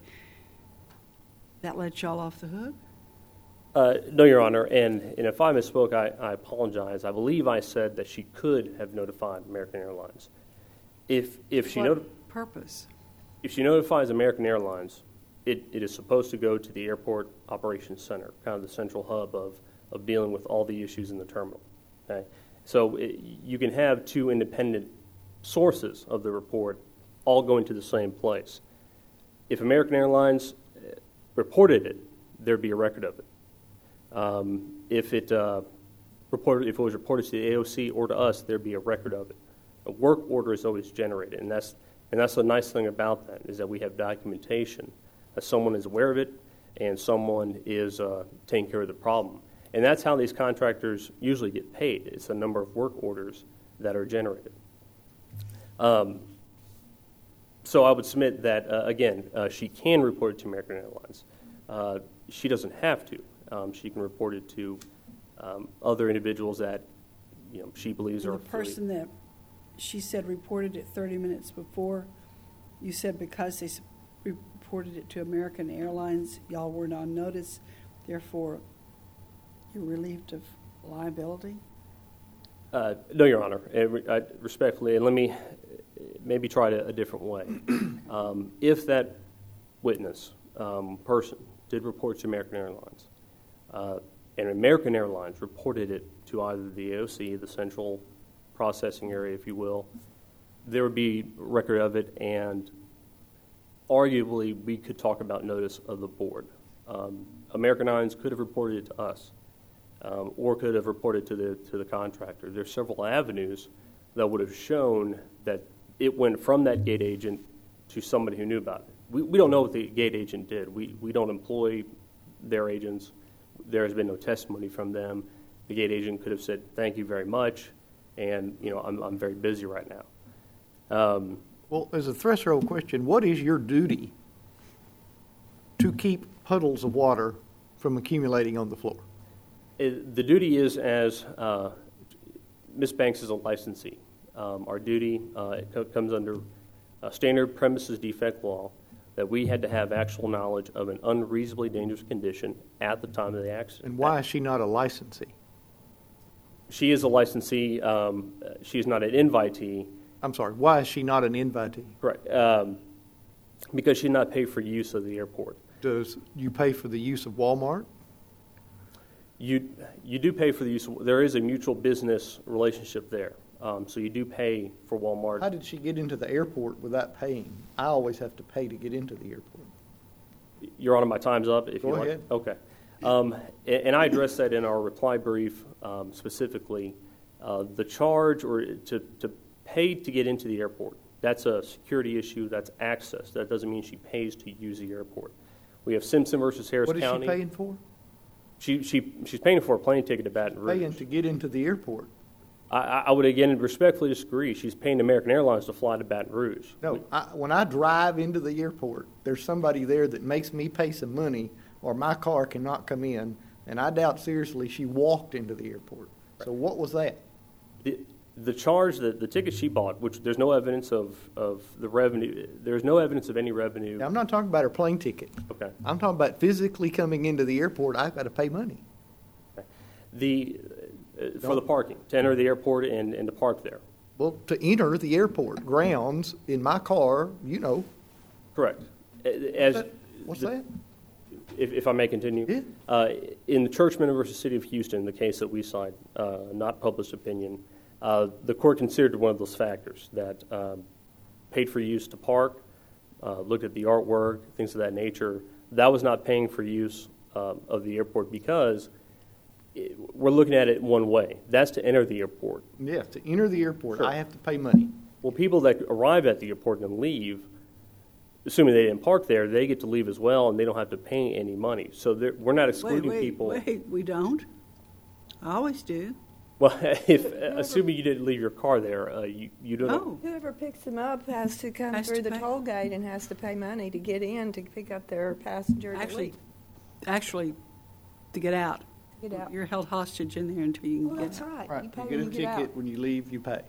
that let y'all off the hook? No, Your Honor, and if I misspoke, I apologize. I believe I said that she could have notified American Airlines. If she purpose? If she notifies American Airlines, it is supposed to go to the Airport Operations Center, kind of the central hub of dealing with all the issues in the terminal. Okay, so you can have two independent sources of the report all going to the same place. If American Airlines reported it, there'd be a record of it. If it was reported to the AOC or to us, there'd be a record of it. A work order is always generated, and that's the nice thing about that, is that we have documentation that someone is aware of it and someone is taking care of the problem. And that's how these contractors usually get paid. It's the number of work orders that are generated. So I would submit that, again, she can report it to American Airlines. She doesn't have to. She can report it to other individuals that she believes are affiliated. The person that she said reported it 30 minutes before, you said because they reported it to American Airlines, y'all weren't on notice, therefore you're relieved of liability? No, Your Honor. Respectfully, and let me maybe try it a different way. If that witness person did report to American Airlines, and American Airlines reported it to either the AOC, the central processing area, if you will, there would be record of it, and arguably we could talk about notice of the board. American Airlines could have reported it to us, or could have reported to the contractor. There's several avenues that would have shown that it went from that gate agent to somebody who knew about it. We don't know what the gate agent did. We don't employ their agents. There has been no testimony from them. The gate agent could have said, "Thank you very much," and I'm very busy right now. Well, as a threshold question, what is your duty to keep puddles of water from accumulating on the floor? The duty is, as Ms. Banks is a licensee. Our duty comes under standard premises defect law, that we had to have actual knowledge of an unreasonably dangerous condition at the time of the accident. And why is she not a licensee? She is a licensee. She is not an invitee. I'm sorry, why is she not an invitee? Right. Because she did not pay for use of the airport. Does you pay for the use of Walmart? You do pay for the use of, there is a mutual business relationship there. So you do pay for Walmart. How did she get into the airport without paying? I always have to pay to get into the airport. Your Honor, my time's up. If Go you ahead. Okay. And I addressed that in our reply brief specifically. The charge or to pay to get into the airport, that's a security issue. That's access. That doesn't mean she pays to use the airport. We have Simpson versus Harris What is County. she paying for? She's paying for a plane ticket to Baton Rouge. Paying to get into the airport. I would again respectfully disagree. She's paying American Airlines to fly to Baton Rouge. No, when I drive into the airport, there's somebody there that makes me pay some money, or my car cannot come in, and I doubt seriously she walked into the airport. So what was that? The charge, the ticket she bought, which there's no evidence of the revenue. There's no evidence of any revenue. Now, I'm not talking about her plane ticket. Okay. I'm talking about physically coming into the airport. I've got to pay money. For the parking, to enter the airport and to park there. Well, to enter the airport grounds in my car, you know. Correct. What's that? If I may continue. Yeah. In the Churchman versus City of Houston, the case that we cite, not published opinion, the court considered one of those factors that paid for use to park, looked at the artwork, things of that nature. That was not paying for use of the airport because we're looking at it one way. That's to enter the airport. Yes, to enter the airport, Sure. I have to pay money. Well, people that arrive at the airport and leave, assuming they didn't park there, they get to leave as well, and they don't have to pay any money. So we're not excluding people. Wait, we don't? I always do. Well, assuming you didn't leave your car there, you don't. Oh. Whoever picks them up has to come Has through to the pay. toll gate and has to pay money to get in to pick up their passenger to Actually, to get out. Get out. You're held hostage in there until you can Well, get that's out. right. Right. You pay You when get a you get ticket. out. When you leave, you pay.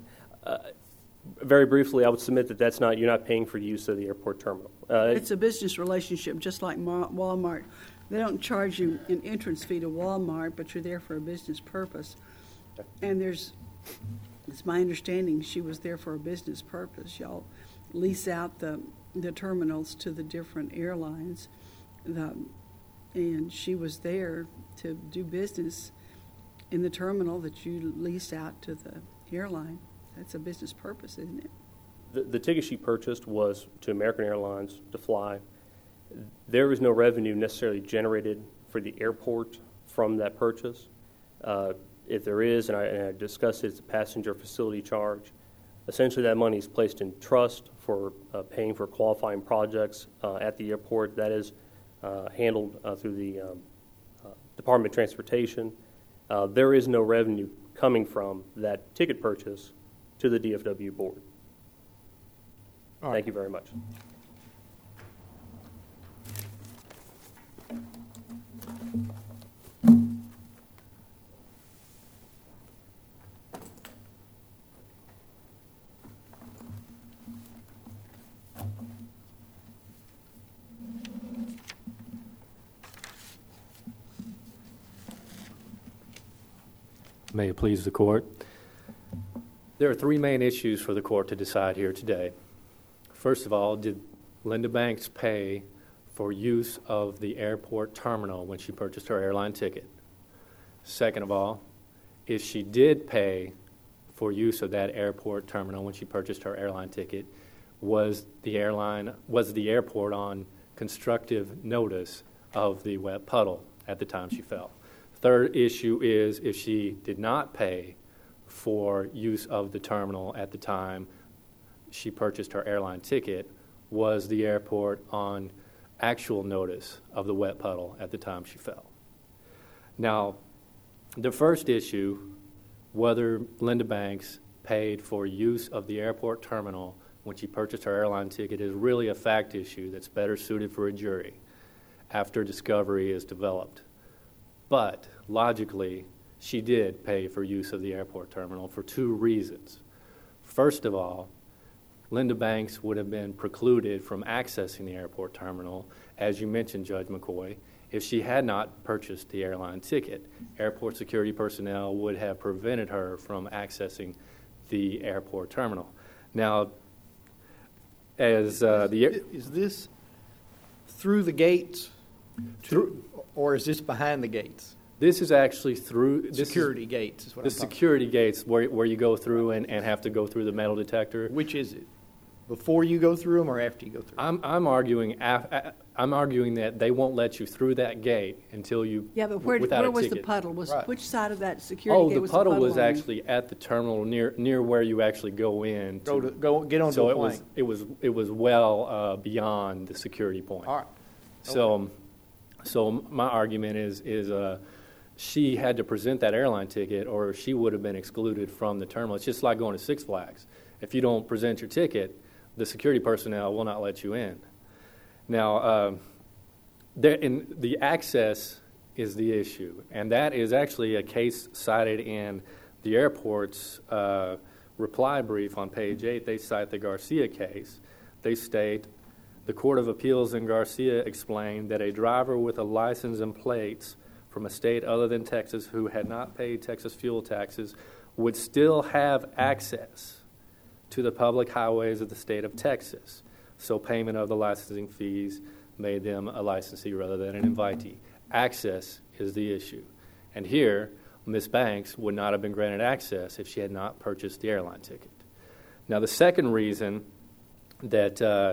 Very briefly, I would submit that you're not paying for use of the airport terminal. It's a business relationship, just like Walmart. They don't charge you an entrance fee to Walmart, but you're there for a business purpose. And it's my understanding she was there for a business purpose. Y'all lease out the terminals to the different airlines, and she was there to do business in the terminal that you lease out to the airline. That's a business purpose, isn't it? The ticket she purchased was to American Airlines to fly. There was no revenue necessarily generated for the airport from that purchase. If there is, and I discussed it, it's a passenger facility charge. Essentially, that money is placed in trust for paying for qualifying projects at the airport. That is handled through the Department of Transportation. There is no revenue coming from that ticket purchase to the DFW board. All right. Thank you very much. May it please the court. There are three main issues for the court to decide here today. First of all, did Linda Banks pay for use of the airport terminal when she purchased her airline ticket? Second of all, if she did pay for use of that airport terminal when she purchased her airline ticket, was the airport on constructive notice of the wet puddle at the time she fell? Third issue is if she did not pay for use of the terminal at the time she purchased her airline ticket, was the airport on actual notice of the wet puddle at the time she fell? Now, the first issue, whether Linda Banks paid for use of the airport terminal when she purchased her airline ticket, is really a fact issue that's better suited for a jury after discovery is developed. But logically, she did pay for use of the airport terminal for two reasons. First of all, Linda Banks would have been precluded from accessing the airport terminal, as you mentioned, Judge McCoy, If she had not purchased the airline ticket, airport security personnel would have prevented her from accessing the airport terminal. Now, as is this through the gates, or is this behind the gates? This is actually through Security gates is what the I'm talking security gates where you go through and have to go through the metal detector. about. Which is it? Before you go through them or after you go through them? I'm arguing that they won't let you through that gate until you Yeah, but where without a was the ticket. puddle? Right. Which side of that security Oh, gate the was puddle the puddle was on? actually at the terminal near where you actually go in. Go get onto so a plane. it was well beyond the security point. All right. So my argument is she had to present that airline ticket, or she would have been excluded from the terminal. It's just like going to Six Flags. If you don't present your ticket, the security personnel will not let you in. Now, the access is the issue, and that is actually a case cited in the airport's reply brief on page 8. They cite the Garcia case. They state, the Court of Appeals in Garcia explained that a driver with a license and plates from a state other than Texas who had not paid Texas fuel taxes would still have access to the public highways of the state of Texas. So payment of the licensing fees made them a licensee rather than an invitee. Access is the issue. And here, Ms. Banks would not have been granted access if she had not purchased the airline ticket. Now, the second reason that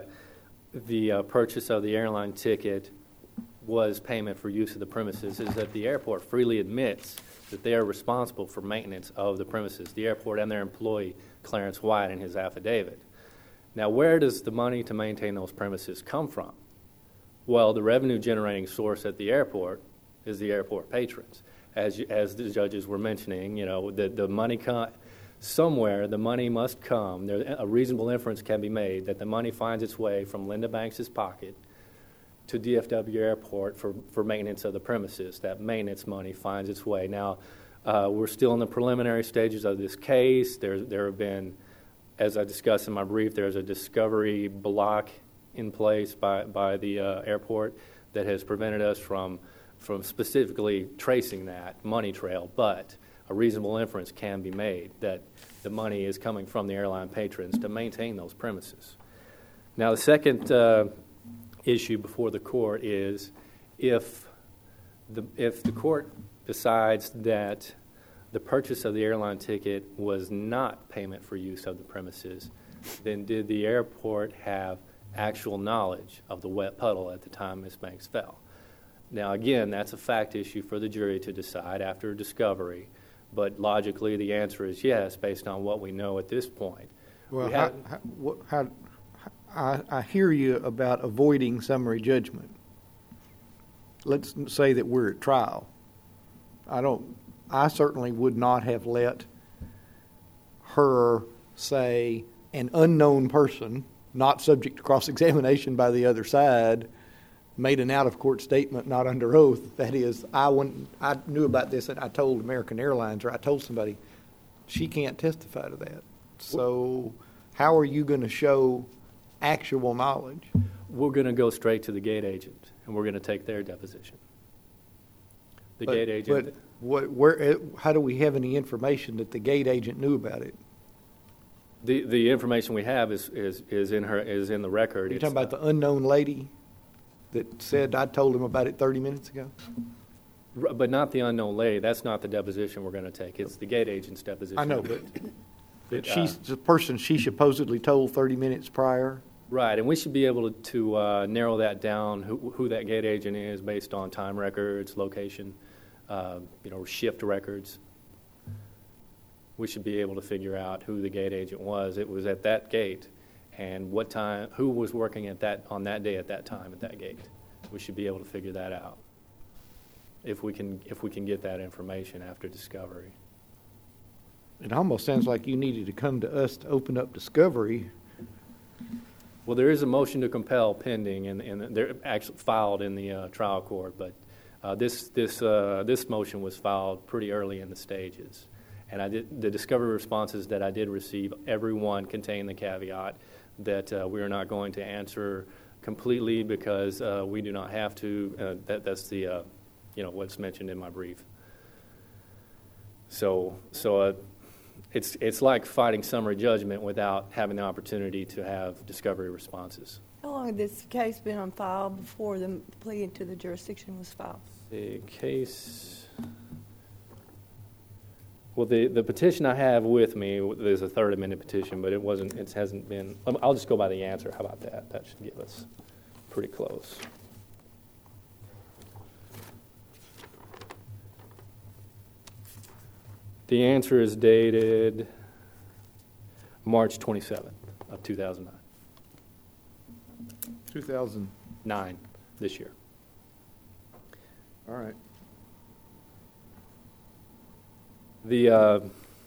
the purchase of the airline ticket was payment for use of the premises is that the airport freely admits that they are responsible for maintenance of the premises, the airport and their employee, Clarence White, in his affidavit. Now, where does the money to maintain those premises come from? Well, the revenue-generating source at the airport is the airport patrons. As the judges were mentioning, the money somewhere the money must come. A reasonable inference can be made that the money finds its way from Linda Banks' pocket to DFW Airport for maintenance of the premises. That maintenance money finds its way. Now, we're still in the preliminary stages of this case. There have been, as I discussed in my brief, there's a discovery block in place by the airport that has prevented us from specifically tracing that money trail, but a reasonable inference can be made that the money is coming from the airline patrons to maintain those premises. Now, the second issue before the court is if the court decides that the purchase of the airline ticket was not payment for use of the premises, then did the airport have actual knowledge of the wet puddle at the time Ms. Banks fell? Now, again, that's a fact issue for the jury to decide after discovery, but logically the answer is yes, based on what we know at this point. Well, I hear you about avoiding summary judgment. Let's say that we're at trial. I certainly would not have let her say an unknown person, not subject to cross-examination by the other side, made an out-of-court statement not under oath. That is, I knew about this and I told American Airlines, or I told somebody. She can't testify to that. So how are you going to show actual knowledge? We're going to go straight to the gate agent, and we're going to take their deposition. The gate agent. But how do we have any information that the gate agent knew about it? The information we have is in the record. You're talking about the unknown lady that said, I told him about it 30 minutes ago? But not the unknown lady. That's not the deposition we're going to take. It's the gate agent's deposition. I know, but she's the person she supposedly told 30 minutes prior? Right, and we should be able to narrow that down, who that gate agent is, based on time records, location, shift records. We should be able to figure out who the gate agent was. It was at that gate, and what time, who was working on that day at that time at that gate. We should be able to figure that out if we can get that information after discovery. It almost sounds like you needed to come to us to open up discovery. Well, there is a motion to compel pending, and they're actually filed in the trial court. But this motion was filed pretty early in the stages, and the discovery responses that I did receive, every one contained the caveat that we are not going to answer completely because we do not have to. That's the, what's mentioned in my brief. So it's like fighting summary judgment without having the opportunity to have discovery responses. How long had this case been on file before the plea into the jurisdiction was filed? The case. Well, the petition I have with me is a third amended petition, but it hasn't been. I'll just go by the answer. How about that? That should give us pretty close. The answer is dated March 27th of 2009. 2009. This year. All right. The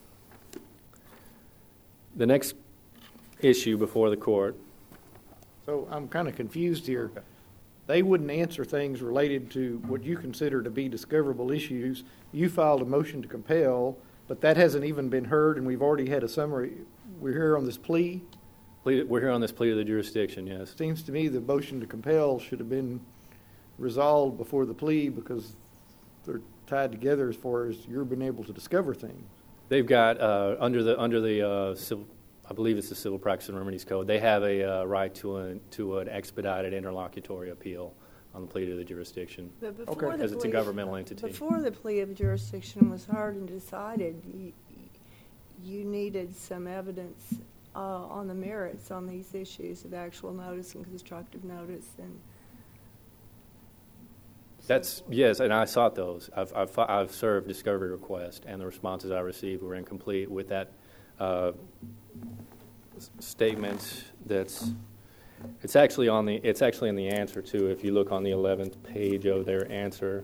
next issue before the court. So I'm kind of confused here. They wouldn't answer things related to what you consider to be discoverable issues. You filed a motion to compel, but that hasn't even been heard, and we've already had a summary. We're here on this plea. We're here on this plea of the jurisdiction, yes. Seems to me the motion to compel should have been resolved before the plea because they're tied together as far as you're being able to discover things. They've got under the civil, I believe it's the Civil Practice and Remedies Code. They have a right to an expedited interlocutory appeal on the plea to the jurisdiction. But before because it's a governmental entity. Before the plea of jurisdiction was heard and decided, you needed some evidence on the merits on these issues of actual notice and constructive notice and. Yes, and I sought those. I've served discovery requests, and the responses I received were incomplete with that statement. It's actually in the answer too. If you look on the 11th page of their answer,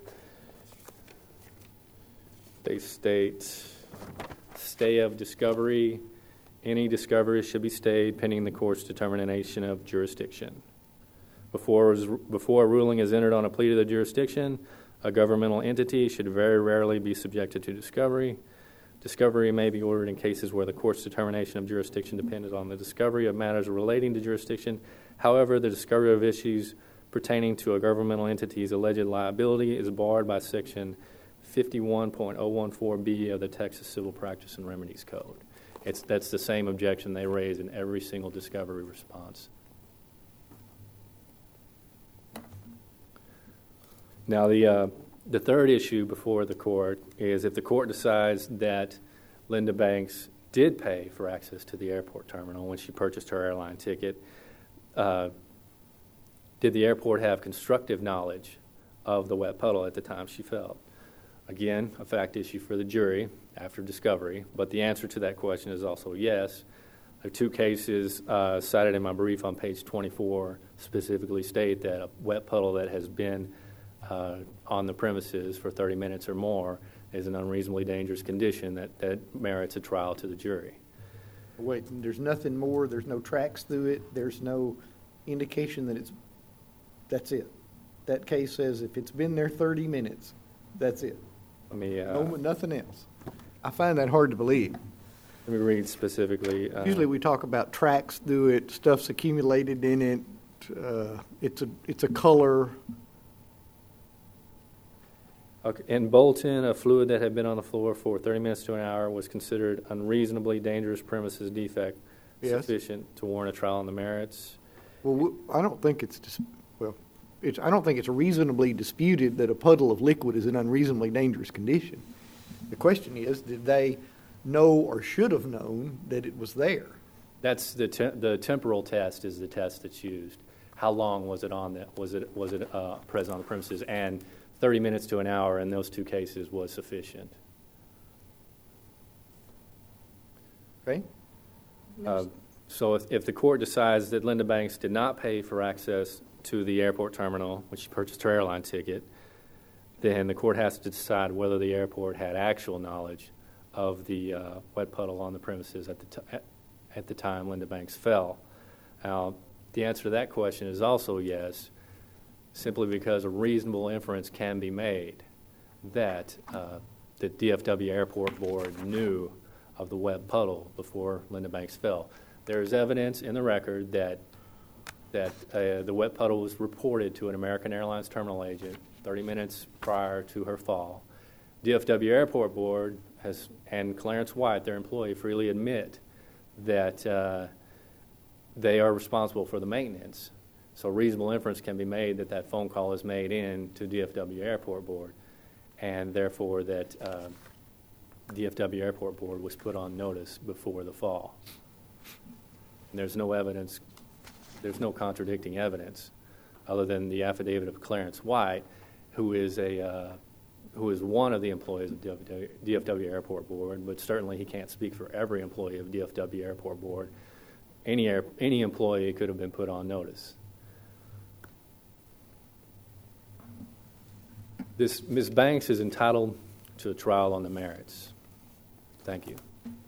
they state stay of discovery. Any discovery should be stayed pending the court's determination of jurisdiction. Before a ruling is entered on a plea to the jurisdiction, a governmental entity should very rarely be subjected to discovery. Discovery may be ordered in cases where the court's determination of jurisdiction depends on the discovery of matters relating to jurisdiction. However, the discovery of issues pertaining to a governmental entity's alleged liability is barred by Section 51.014B of the Texas Civil Practice and Remedies Code. That's the same objection they raise in every single discovery response. Now, the third issue before the court is if the court decides that Linda Banks did pay for access to the airport terminal when she purchased her airline ticket, did the airport have constructive knowledge of the wet puddle at the time she fell? Again, a fact issue for the jury after discovery, but the answer to that question is also yes. The two cases cited in my brief on page 24 specifically state that a wet puddle that has been on the premises for 30 minutes or more is an unreasonably dangerous condition that merits a trial to the jury. Wait, there's nothing more? There's no tracks through it? There's no indication that that's it? That case says if it's been there 30 minutes, that's it? Nothing else? I find that hard to believe. Let me read specifically. Usually we talk about tracks through it, stuff's accumulated in it, it's a color. Okay. In Bolton, a fluid that had been on the floor for 30 minutes to an hour was considered unreasonably dangerous premises defect sufficient to warrant a trial on the merits. Well, I don't think it's reasonably disputed that a puddle of liquid is an unreasonably dangerous condition. The question is, did they know or should have known that it was there? That's the temporal test is the test that's used. How long was it on that? Was it present on the premises? And 30 minutes to an hour in those two cases was sufficient. Okay. So if the court decides that Linda Banks did not pay for access to the airport terminal when she purchased her airline ticket, then the court has to decide whether the airport had actual knowledge of the wet puddle on the premises at the time Linda Banks fell. Now, the answer to that question is also yes, simply because a reasonable inference can be made that the DFW Airport Board knew of the wet puddle before Linda Banks fell. There is evidence in the record that that the wet puddle was reported to an American Airlines terminal agent 30 minutes prior to her fall. DFW Airport Board and Clarence White, their employee, freely admit that they are responsible for the maintenance. So reasonable inference can be made that that phone call is made in to DFW Airport Board, and therefore that DFW Airport Board was put on notice before the fall. And there's no evidence, there's no contradicting evidence other than the affidavit of Clarence White, who is one of the employees of DFW Airport Board, but certainly he can't speak for every employee of DFW Airport Board. Any employee could have been put on notice. Ms. Banks is entitled to a trial on the merits. Thank you.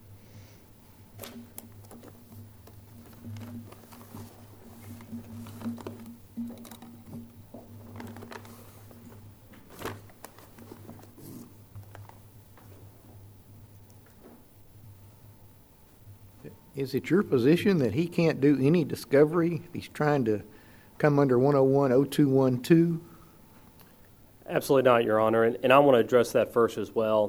Is it your position that he can't do any discovery if he's trying to come under 101-0212? Absolutely not, Your Honor, and I want to address that first as well.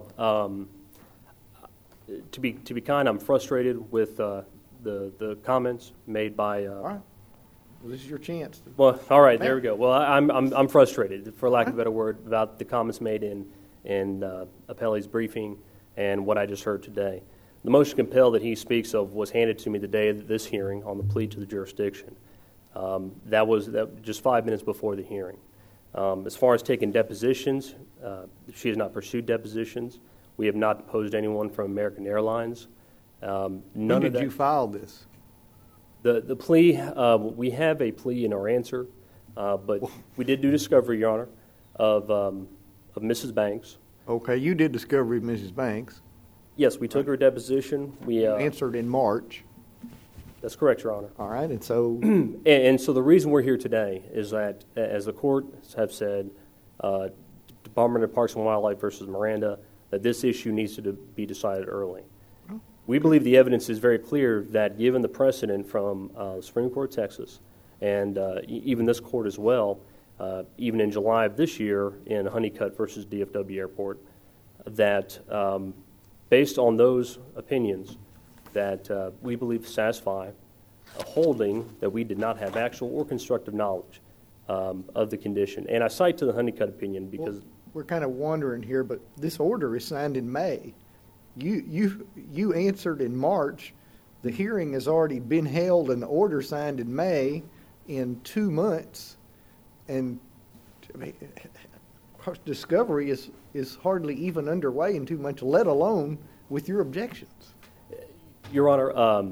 To be kind, I'm frustrated with the comments made by. All right. Well, this is your chance. Well, all right, there we go. Well, I'm frustrated, for lack of a better word, about the comments made in Appellee's briefing and what I just heard today. The motion to compel that he speaks of was handed to me the day of this hearing on the plea to the jurisdiction. That was just 5 minutes before the hearing. As far as taking depositions, she has not pursued depositions. We have not deposed anyone from American Airlines. When did you file this? The plea, we have a plea in our answer, but we did do discovery, Your Honor, of Mrs. Banks. Okay, you did discovery of Mrs. Banks. Yes, we took her deposition. We answered in March. That's correct, Your Honor. All right, and so... and so the reason we're here today is that, as the courts have said, Department of Parks and Wildlife versus Miranda, that this issue needs to be decided early. We believe the evidence is very clear that given the precedent from the Supreme Court of Texas and even this court as well, even in July of this year in Honeycutt versus DFW Airport, that based on those opinions, that we believe satisfy a holding that we did not have actual or constructive knowledge of the condition. And I cite to the Honeycutt opinion because... Well, we're kind of wandering here, but this order is signed in May. You answered in March. The hearing has already been held and the order signed in May in 2 months. And I mean, discovery is hardly even underway in 2 months, let alone with your objections. Your Honor,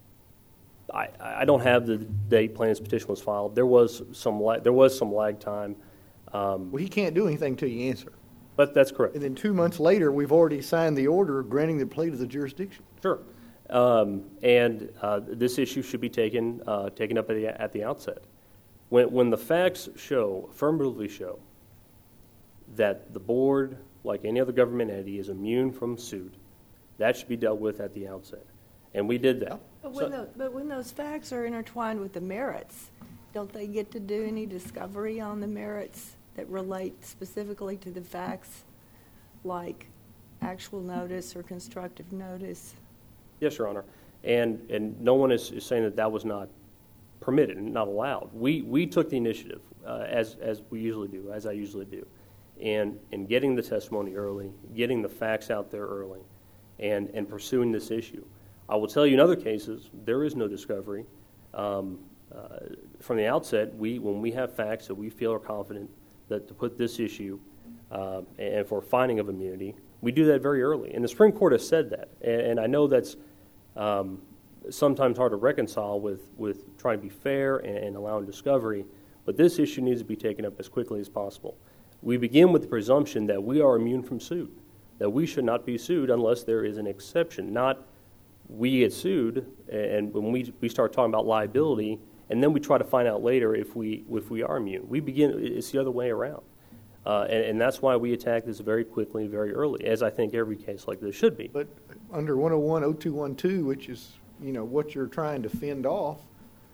I don't have the date plaintiff's petition was filed. There was some lag time. Well, he can't do anything until you answer. But that's correct. And then 2 months later, we've already signed the order granting the plea to the jurisdiction. Sure. And this issue should be taken up at the outset. When the facts affirmatively show, that the board, like any other government entity, is immune from suit, that should be dealt with at the outset. And we did that. But when those facts are intertwined with the merits, don't they get to do any discovery on the merits that relate specifically to the facts, like actual notice or constructive notice? Yes, Your Honor. And no one is saying that was not permitted and not allowed. We took the initiative, as we usually do, as I usually do, in getting the testimony early, getting the facts out there early, and pursuing this issue. I will tell you in other cases, there is no discovery. From the outset, when we have facts that we feel are confident that to put this issue and for finding of immunity, we do that very early. And the Supreme Court has said that. And I know that's sometimes hard to reconcile with trying to be fair and allowing discovery, but this issue needs to be taken up as quickly as possible. We begin with the presumption that we are immune from suit, that we should not be sued unless there is an exception, not we get sued, and when we start talking about liability, and then we try to find out later if we are immune. It's the other way around. And that's why we attack this very quickly, very early, as I think every case like this should be. But under 101-0212, which is what you're trying to fend off,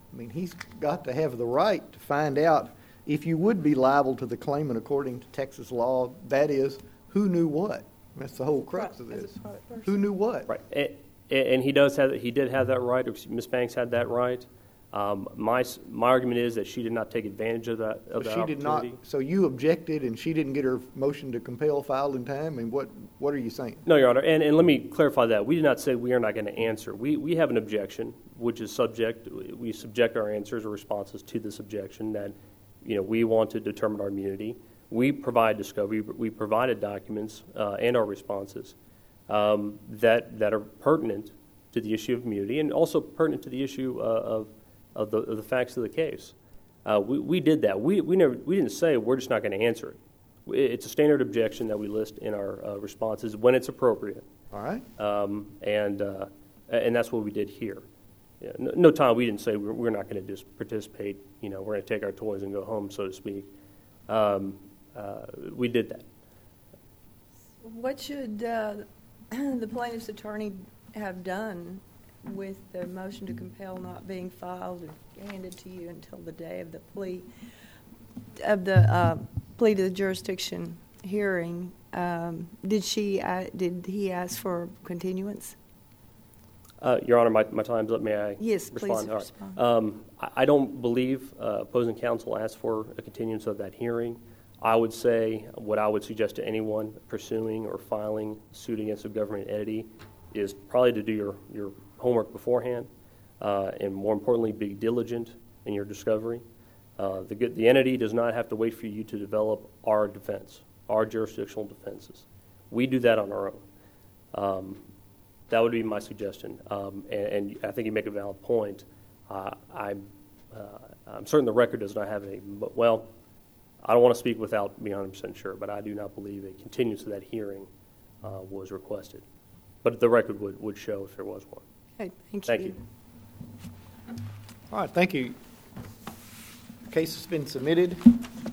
I mean, he's got to have the right to find out if you would be liable to the claimant according to Texas law. That is, who knew what? That's the whole crux of As a this. private person. Who knew what? Right, and he did have that right, or Ms. Banks had that right. My argument is that she did not take advantage of that So she opportunity. did not. So you objected, and she didn't get her motion to compel filed in time. And what are you saying? No, Your Honor, and let me clarify that. We did not say we are not going to answer. We have an objection, which is we subject our answers or responses to this objection that, we want to determine our immunity. We provide discovery. We provided documents and our responses that are pertinent to the issue of immunity and also pertinent to the issue of the facts of the case. We did that. We didn't say we're just not going to answer it. It's a standard objection that we list in our responses when it's appropriate. All right. And that's what we did here. Yeah, no time we didn't say we're not going to just participate. We're going to take our toys and go home, so to speak. We did that. What should the plaintiff's attorney have done with the motion to compel not being filed and handed to you until the day of the plea to the jurisdiction hearing? Did he ask for continuance? Your Honor, my time's up. May I Yes, respond? please All respond. right. I don't believe opposing counsel asked for a continuance of that hearing. I would say what I would suggest to anyone pursuing or filing suit against a government entity is probably to do your homework beforehand, and more importantly, be diligent in your discovery. The entity does not have to wait for you to develop our defense, our jurisdictional defenses. We do that on our own. That would be my suggestion, and I think you make a valid point. I'm certain the record does not have I don't want to speak without being 100% sure, but I do not believe a continuance of that hearing was requested. But the record would show if there was one. Okay, Thank you. All right. Thank you. The case has been submitted.